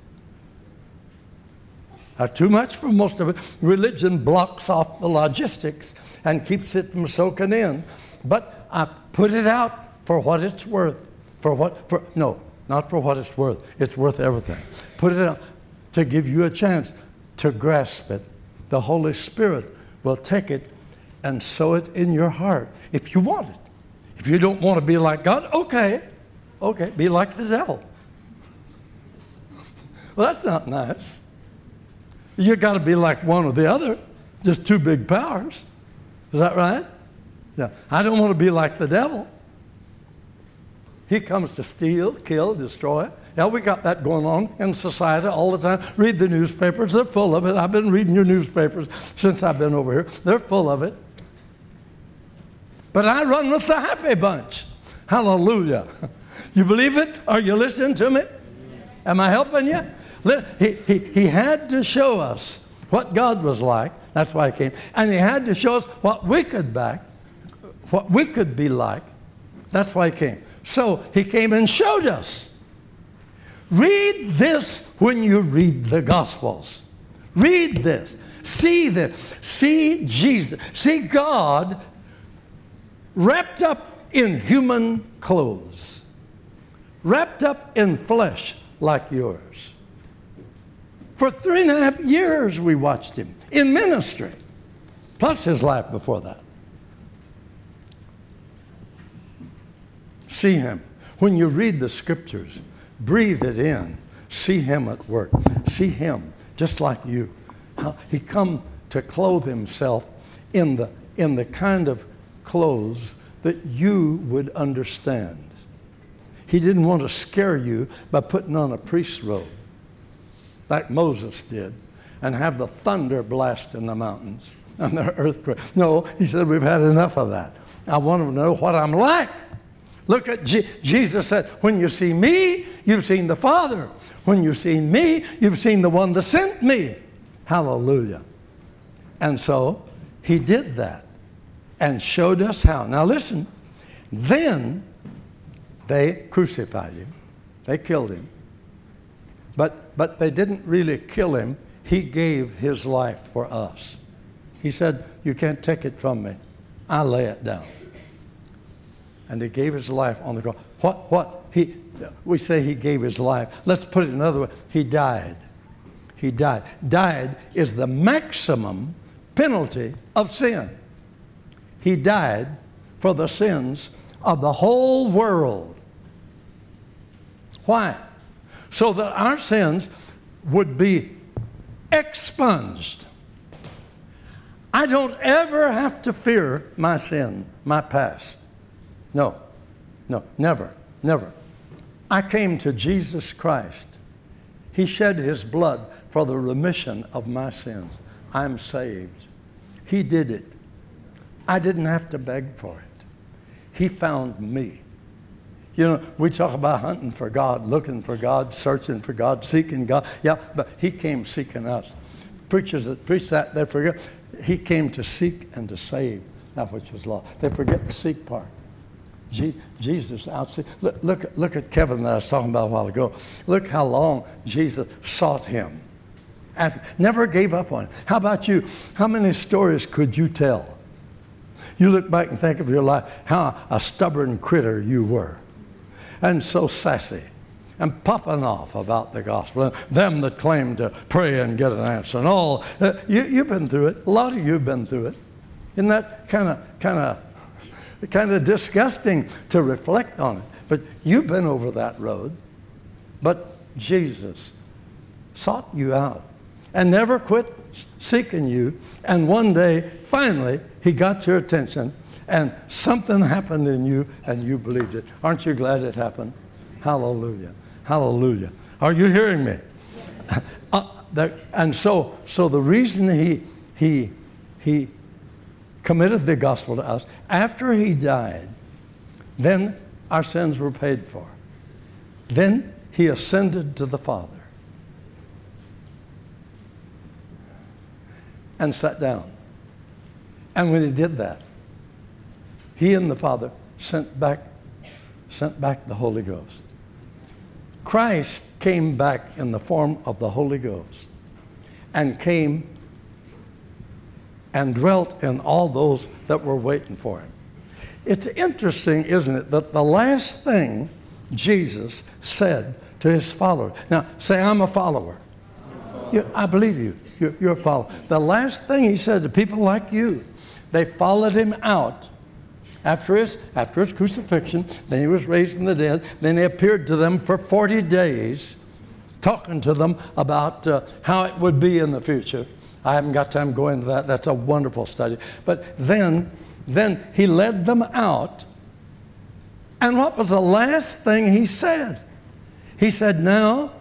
Now, too much for most of it. Religion blocks off the logistics and keeps it from soaking in. But I put it out for what it's worth. For what? For no, not for what it's worth. It's worth everything. Put it out to give you a chance to grasp it. The Holy Spirit will take it and sow it in your heart if you want it. If you don't want to be like God, okay, okay, be like the devil. Well, that's not nice. You got to be like one or the other, just two big powers. Is that right? Yeah. I don't want to be like the devil. He comes to steal, kill, destroy. Yeah, we got that going on in society all the time. Read the newspapers, they're full of it. I've been reading your newspapers since I've been over here. They're full of it. But I run with the happy bunch. Hallelujah. You believe it? Are you listening to me? Am I helping you? He, he, he had to show us what God was like. That's why he came. And he had to show us what we could back, what we could be like. That's why he came. So he came and showed us. Read this when you read the Gospels. Read this. See this. See Jesus. See God wrapped up in human clothes. Wrapped up in flesh like yours. For three and a half years we watched him in ministry, plus his life before that. See him. When you read the scriptures, breathe it in. See him at work. See him just like you. How he come to clothe himself in the, in the kind of clothes that you would understand. He didn't want to scare you by putting on a priest's robe like Moses did and have the thunder blast in the mountains and the earthquake. No, he said, we've had enough of that. I want to know what I'm like. Look at Je- Jesus said, when you see me, you've seen the Father. When you've seen me, you've seen the one that sent me. Hallelujah. And so he did that and showed us how. Now listen, then they crucified him. They killed him. But, but they didn't really kill him. He gave his life for us. He said, you can't take it from me. I lay it down. And he gave his life on the cross. What, what, he, we say he gave his life. Let's put it another way. He died. He died. Died is the maximum penalty of sin. He died for the sins of the whole world. Why? So that our sins would be expunged. I don't ever have to fear my sin, my past. No, no, never, never. I came to Jesus Christ. He shed his blood for the remission of my sins. I'm saved. He did it. I didn't have to beg for it. He found me. You know, we talk about hunting for God, looking for God, searching for God, seeking God. Yeah, but he came seeking us. Preachers that preach that, they forget. He came to seek and to save that which was lost. They forget the seek part. Jesus out. Look, look, look at Kevin that I was talking about a while ago. Look how long Jesus sought him. And never gave up on him. How about you? How many stories could you tell? You look back and think of your life, how a stubborn critter you were. And so sassy. And popping off about the gospel. Them that claim to pray and get an answer. And all. Uh, you, you've been through it. A lot of you have been through it. Isn't that kind of, kind of, kind of disgusting to reflect on it? But you've been over that road. But Jesus sought you out and never quit seeking you. And one day, finally, he got your attention and something happened in you and you believed it. Aren't you glad it happened? Hallelujah. Hallelujah. Are you hearing me? Yes. Uh, the, and so, so the reason he, he, he committed the gospel to us, after he died, then our sins were paid for. Then he ascended to the Father and sat down. And when he did that, he and the Father sent back, sent back the Holy Ghost. Christ came back in the form of the Holy Ghost and came and dwelt in all those that were waiting for him. It's interesting, isn't it, that the last thing Jesus said to his followers. Now, say, I'm a follower. I'm a follower. You, I believe you. You're, you're a follower. The last thing he said to people like you, they followed him out after his, after his crucifixion. Then he was raised from the dead. Then he appeared to them for forty days, talking to them about uh, how it would be in the future. I haven't got time to go into that. That's a wonderful study. But then, then he led them out. And what was the last thing he said? He said, now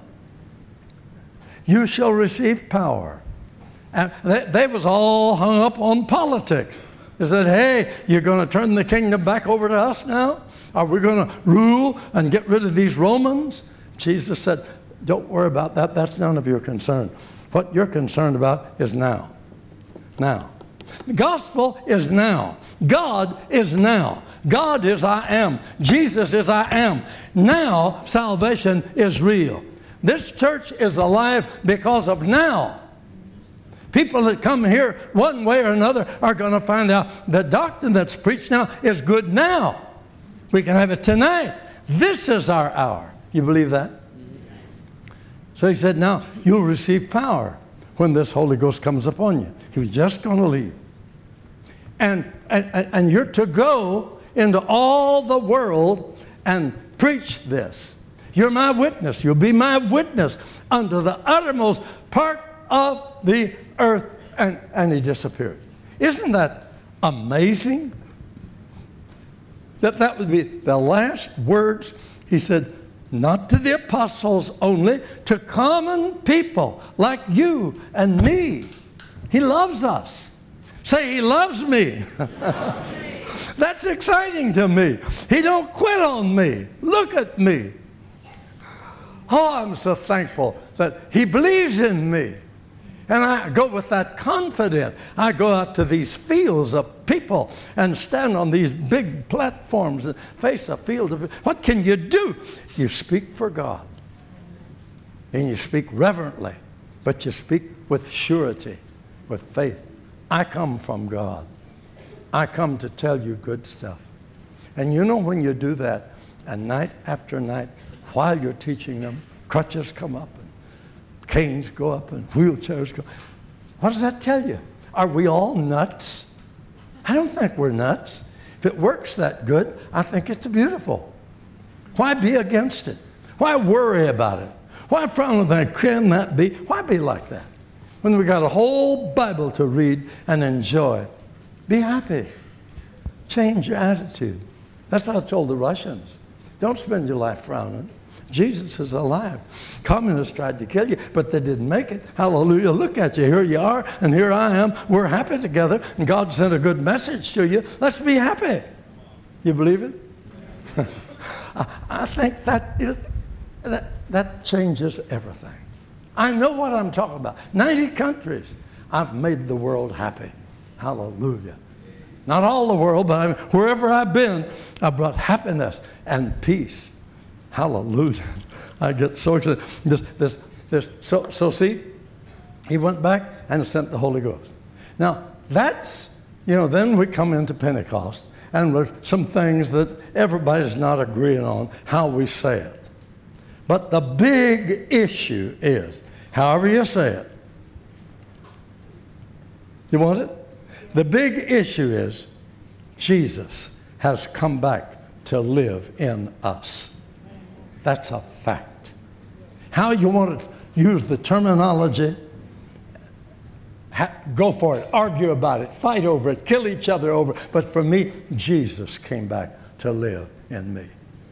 you shall receive power. And they, they was all hung up on politics. They said, hey, you're going to turn the kingdom back over to us now? Are we going to rule and get rid of these Romans? Jesus said, don't worry about that. That's none of your concern. What you're concerned about is now. Now. The gospel is now. God is now. God is I am. Jesus is I am. Now salvation is real. This church is alive because of now. People that come here one way or another are going to find out the doctrine that's preached now is good now. We can have it tonight. This is our hour. You believe that? So he said, now you'll receive power when this Holy Ghost comes upon you. He was just going to leave. And, and, and you're to go into all the world and preach this. You're my witness. You'll be my witness unto the uttermost part of the earth. And, and he disappeared. Isn't that amazing? That that would be the last words. He said, not to the apostles only, to common people like you and me. He loves us. Say, he loves me. That's exciting to me. He don't quit on me. Look at me. Oh, I'm so thankful that he believes in me. And I go with that confidence. I go out to these fields of people and stand on these big platforms and face a field of... What can you do? You speak for God. And you speak reverently. But you speak with surety, with faith. I come from God. I come to tell you good stuff. And you know when you do that and night after night, while you're teaching them, crutches come up, and canes go up, and wheelchairs go. What does that tell you? Are we all nuts? I don't think we're nuts. If it works that good, I think it's beautiful. Why be against it? Why worry about it? Why frown on that? Can that be? Why be like that? When we got a whole Bible to read and enjoy, be happy. Change your attitude. That's what I told the Russians. Don't spend your life frowning. Jesus is alive. Communists tried to kill you, but they didn't make it. Hallelujah. Look at you. Here you are, and here I am. We're happy together, and God sent a good message to you. Let's be happy. You believe it? I think that, it, that, that changes everything. I know what I'm talking about. ninety countries. I've made the world happy. Hallelujah. Not all the world, but I mean, wherever I've been, I've brought happiness and peace. Hallelujah. I get so excited. This, this, this. So, so see, he went back and sent the Holy Ghost. Now, that's, you know, then we come into Pentecost, and there's some things that everybody's not agreeing on how we say it. But the big issue is, however you say it, you want it? The big issue is Jesus has come back to live in us. That's a fact. How you want to use the terminology, ha- go for it, argue about it, fight over it, kill each other over it. But for me, Jesus came back to live in me.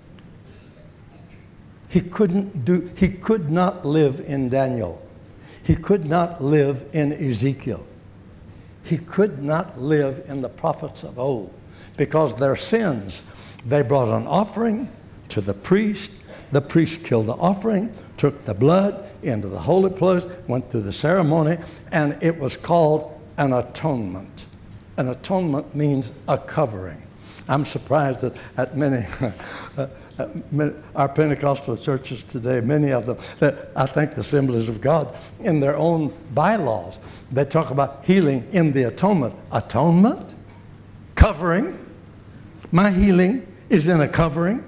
He couldn't do, he could not live in Daniel. He could not live in Ezekiel. He could not live in the prophets of old because their sins, they brought an offering to the priest. The priest killed the offering, took the blood into the holy place, went through the ceremony, and it was called an atonement. An atonement means a covering. I'm surprised that at many, uh, many our Pentecostal churches today, many of them, that I think the Assemblies of God, in their own bylaws, they talk about healing in the atonement. Atonement? Covering? My healing is in a covering?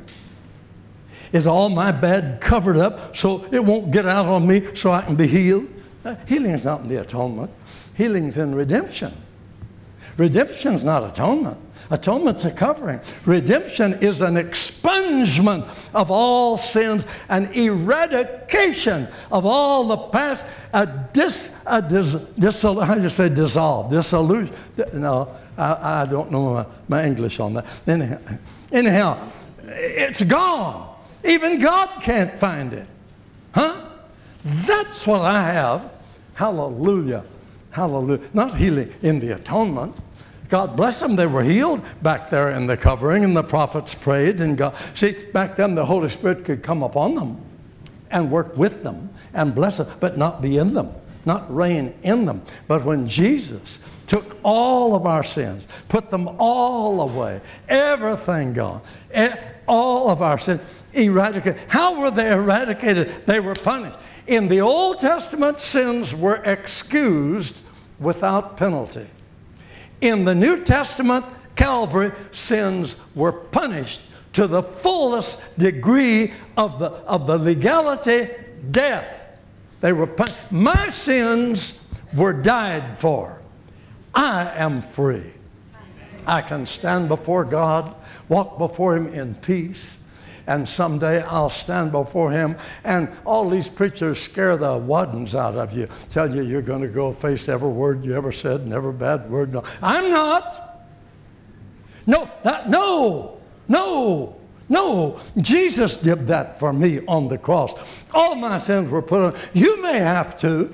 Is all my bad covered up so it won't get out on me so I can be healed? Uh, healing is not in the atonement. Healing's in redemption. Redemption's not atonement. Atonement's a covering. Redemption is an expungement of all sins, an eradication of all the past, a dis, a dis, dis how do you say dissolve, dissolution? No, I, I don't know my, my English on that. Anyhow, anyhow, it's gone. Even God can't find it. Huh? That's what I have. Hallelujah. Hallelujah. Not healing in the atonement. God bless them, they were healed back there in the covering, and the prophets prayed. And God, see, back then the Holy Spirit could come upon them and work with them and bless them, but not be in them, not reign in them. But when Jesus took all of our sins, put them all away, everything gone, all of our sins eradicated. How were they eradicated? They were punished. In the Old Testament, sins were excused without penalty. In the New Testament, Calvary, sins were punished to the fullest degree of the, of the legality, death. They were punished. My sins were died for. I am free. I can stand before God, walk before Him in peace, and someday I'll stand before Him, and all these preachers scare the waddens out of you, tell you you're going to go face every word you ever said and every bad word. No, I'm not. No, that, no, no, no. Jesus did that for me on the cross. All my sins were put on. You may have to.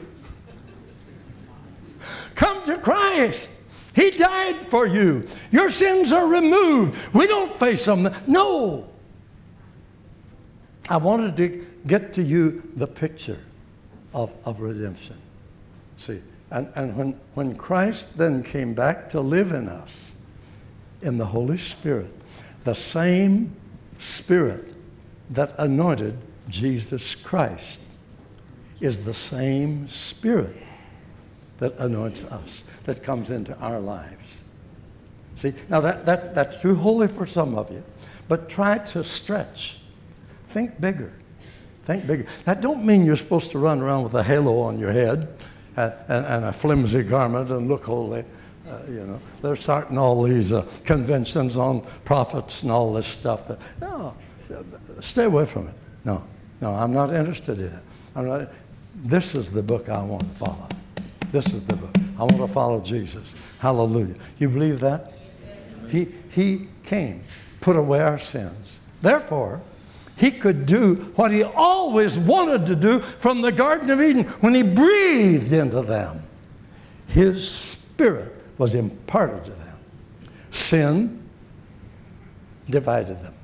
Come to Christ. He died for you. Your sins are removed. We don't face them. No. I wanted to get to you the picture of, of redemption. See, and, and when, when Christ then came back to live in us, in the Holy Spirit, the same Spirit that anointed Jesus Christ is the same Spirit that anoints us, that comes into our lives. See, now that, that, that's too holy for some of you. but try to stretch. Think bigger. Think bigger. That don't mean you're supposed to run around with a halo on your head and, and, and a flimsy garment and look holy. Uh, you know, they're starting all these uh, conventions on prophets and all this stuff. But, no, stay away from it. No, no, I'm not interested in it. I'm not. This is the book I want to follow. This is the book. I want to follow Jesus. Hallelujah. You believe that? He, he came, put away our sins. Therefore, he could do what he always wanted to do from the Garden of Eden when he breathed into them. His Spirit was imparted to them. Sin divided them.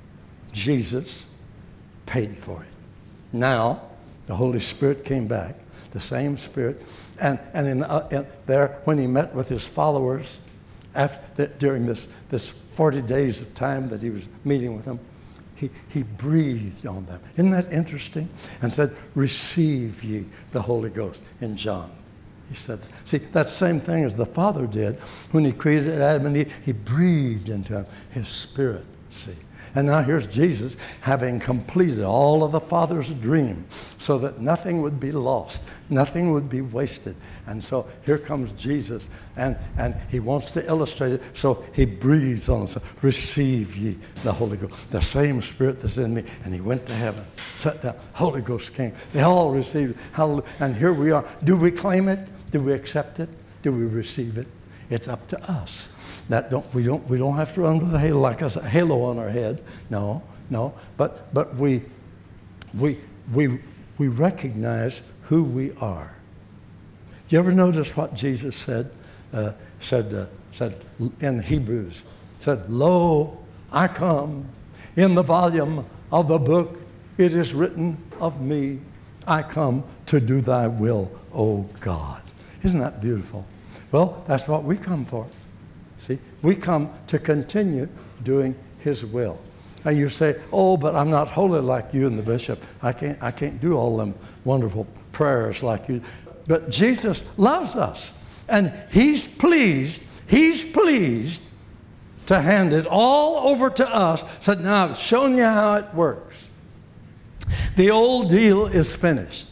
Jesus paid for it. Now, the Holy Spirit came back, the same Spirit, and, and in, uh, in there, when he met with his followers after, during this, this forty days of time that he was meeting with them, he, he breathed on them. Isn't that interesting? And said, receive ye the Holy Ghost in John. He said, see, that same thing as the Father did when he created Adam and Eve. He breathed into them his Spirit, see. And now here's Jesus having completed all of the Father's dream so that nothing would be lost, nothing would be wasted. And so here comes Jesus, and, and he wants to illustrate it, so he breathes on us. Receive ye the Holy Ghost, the same Spirit that's in me. And he went to heaven, sat down, Holy Ghost came. They all received it. Hallelujah. And here we are. Do we claim it? Do we accept it? Do we receive it? It's up to us. That don't we don't we don't have to run with a halo like us, a halo on our head. No, no. But but we we we we recognize who we are. You ever notice what Jesus said? Uh, said uh, said in Hebrews. Said, "Lo, I come. In the volume of the book, it is written of me. I come to do thy will, O God." Isn't that beautiful? Well, that's what we come for. See, we come to continue doing his will. And you say, oh, but I'm not holy like you and the bishop. I can't, I can't do all them wonderful prayers like you. But Jesus loves us. And he's pleased, he's pleased to hand it all over to us. So now I've shown you how it works. The old deal is finished.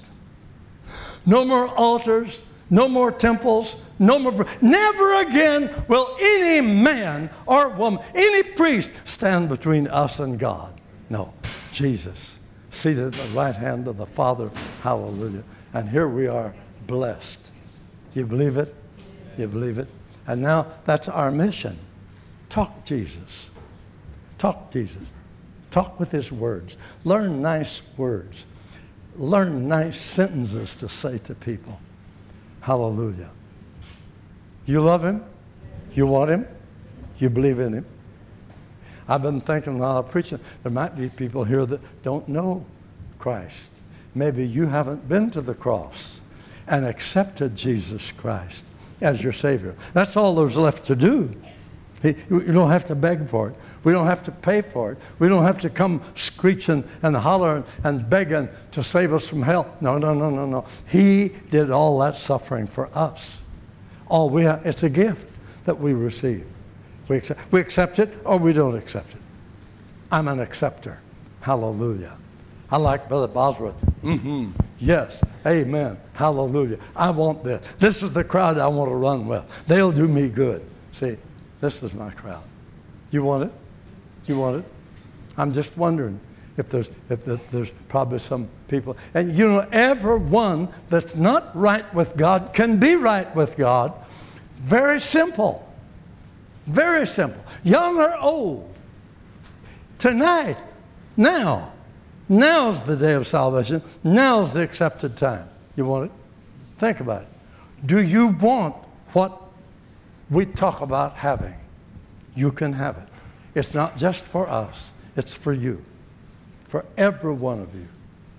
No more altars, no more temples, no more. Never again will any man or woman, any priest stand between us and God. No, Jesus, seated at the right hand of the Father. Hallelujah. And here we are, blessed. You believe it? You believe it? And now that's our mission. Talk Jesus. Talk Jesus. Talk with his words. Learn nice words. Learn nice sentences to say to people. Hallelujah. You love him? You want him? You believe in him? I've been thinking while I'm preaching, there might be people here that don't know Christ. Maybe you haven't been to the cross and accepted Jesus Christ as your Savior. That's all there's left to do. You don't have to beg for it. We don't have to pay for it. We don't have to come screeching and hollering and begging to save us from hell. No, no, no, no, no. He did all that suffering for us. All we have, it's a gift that we receive. We accept, we accept it or we don't accept it. I'm an acceptor. Hallelujah. I like Brother Bosworth. Mm-hmm. Yes. Amen. Hallelujah. I want this. This is the crowd I want to run with. They'll do me good. See, this is my crowd. You want it? You want it? I'm just wondering if there's if there's probably some people. And you know, everyone that's not right with God can be right with God. Very simple. Very simple. Young or old. Tonight, now, now's the day of salvation. Now's the accepted time. You want it? Think about it. Do you want what we talk about having? You can have it. It's not just for us. It's for you. For every one of you.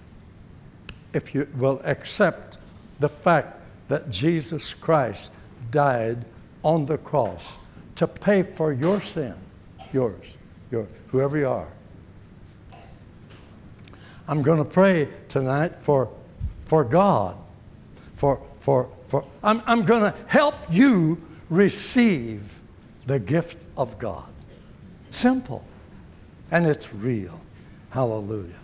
If you will accept the fact that Jesus Christ died on the cross to pay for your sin, yours, yours, whoever you are. I'm going to pray tonight for, for God, for, for, for, I'm, I'm going to help you receive the gift of God. Simple. And it's real. Hallelujah.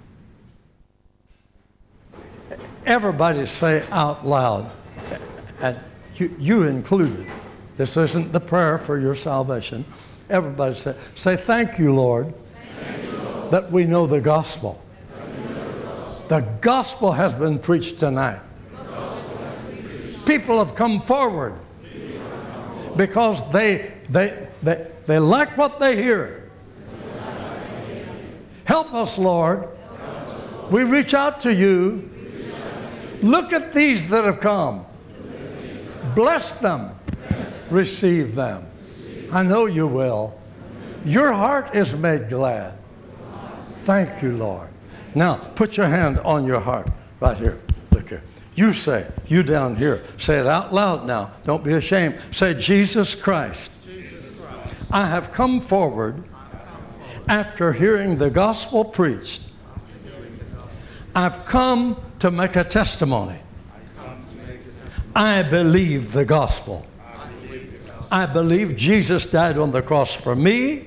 Everybody say out loud, and you, you included. This isn't the prayer for your salvation. Everybody say, say thank you, Lord, thank you, Lord, that we know the gospel. know the, gospel. the gospel has been preached tonight. Been preached. People have come forward because they, they, they, they like what they hear. Help us, Lord. We reach out to you. Look at these that have come. Bless them. Receive them. I know you will. Your heart is made glad. Thank you, Lord. Now, put your hand on your heart right here. Look here. You say, you down here, say it out loud now. Don't be ashamed. Say, Jesus Christ, Jesus Christ. I have come forward after hearing the gospel preached. I've come to make a testimony. I believe the gospel. I believe Jesus died on the cross for me.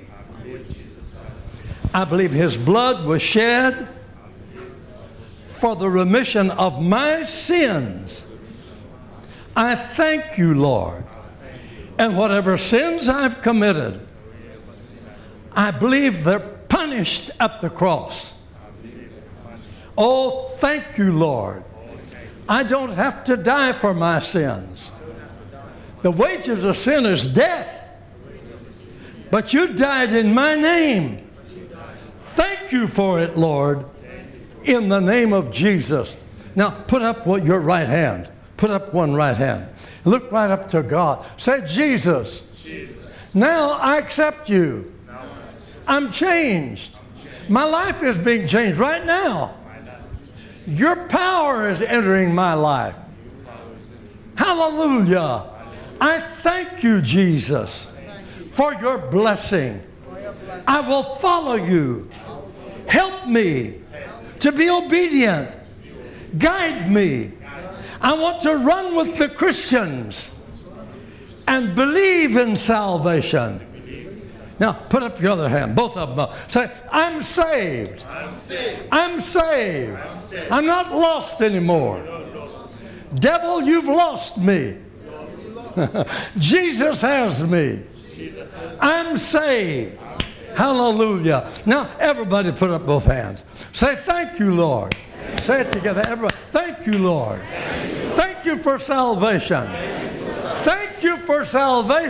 I believe his blood was shed for the remission of my sins. I thank you, Lord. And whatever sins I've committed, I believe they're punished at the cross. Oh, thank you, Lord. I don't have to die for my sins. The wages of sin is death. But you died in my name. Thank you for it, Lord, in the name of Jesus. Now, put up what, your right hand. Put up one right hand. Look right up to God. Say, Jesus, Jesus. Now I accept you. I'm changed. My life is being changed right now. Your power is entering my life. Hallelujah. I thank you, Jesus, for your blessing. I will follow you. Help me to be obedient. Guide me. I want to run with the Christians and believe in salvation. Now, put up your other hand, both of them up. Say, I'm saved. I'm saved. I'm saved. I'm saved. I'm not lost anymore. Devil, you've lost me. Jesus has me. I'm saved. Hallelujah. Now, everybody put up both hands. Say, thank you, Lord. Say it together, everybody. Thank you, Lord. Thank you for salvation. Thank you for salvation.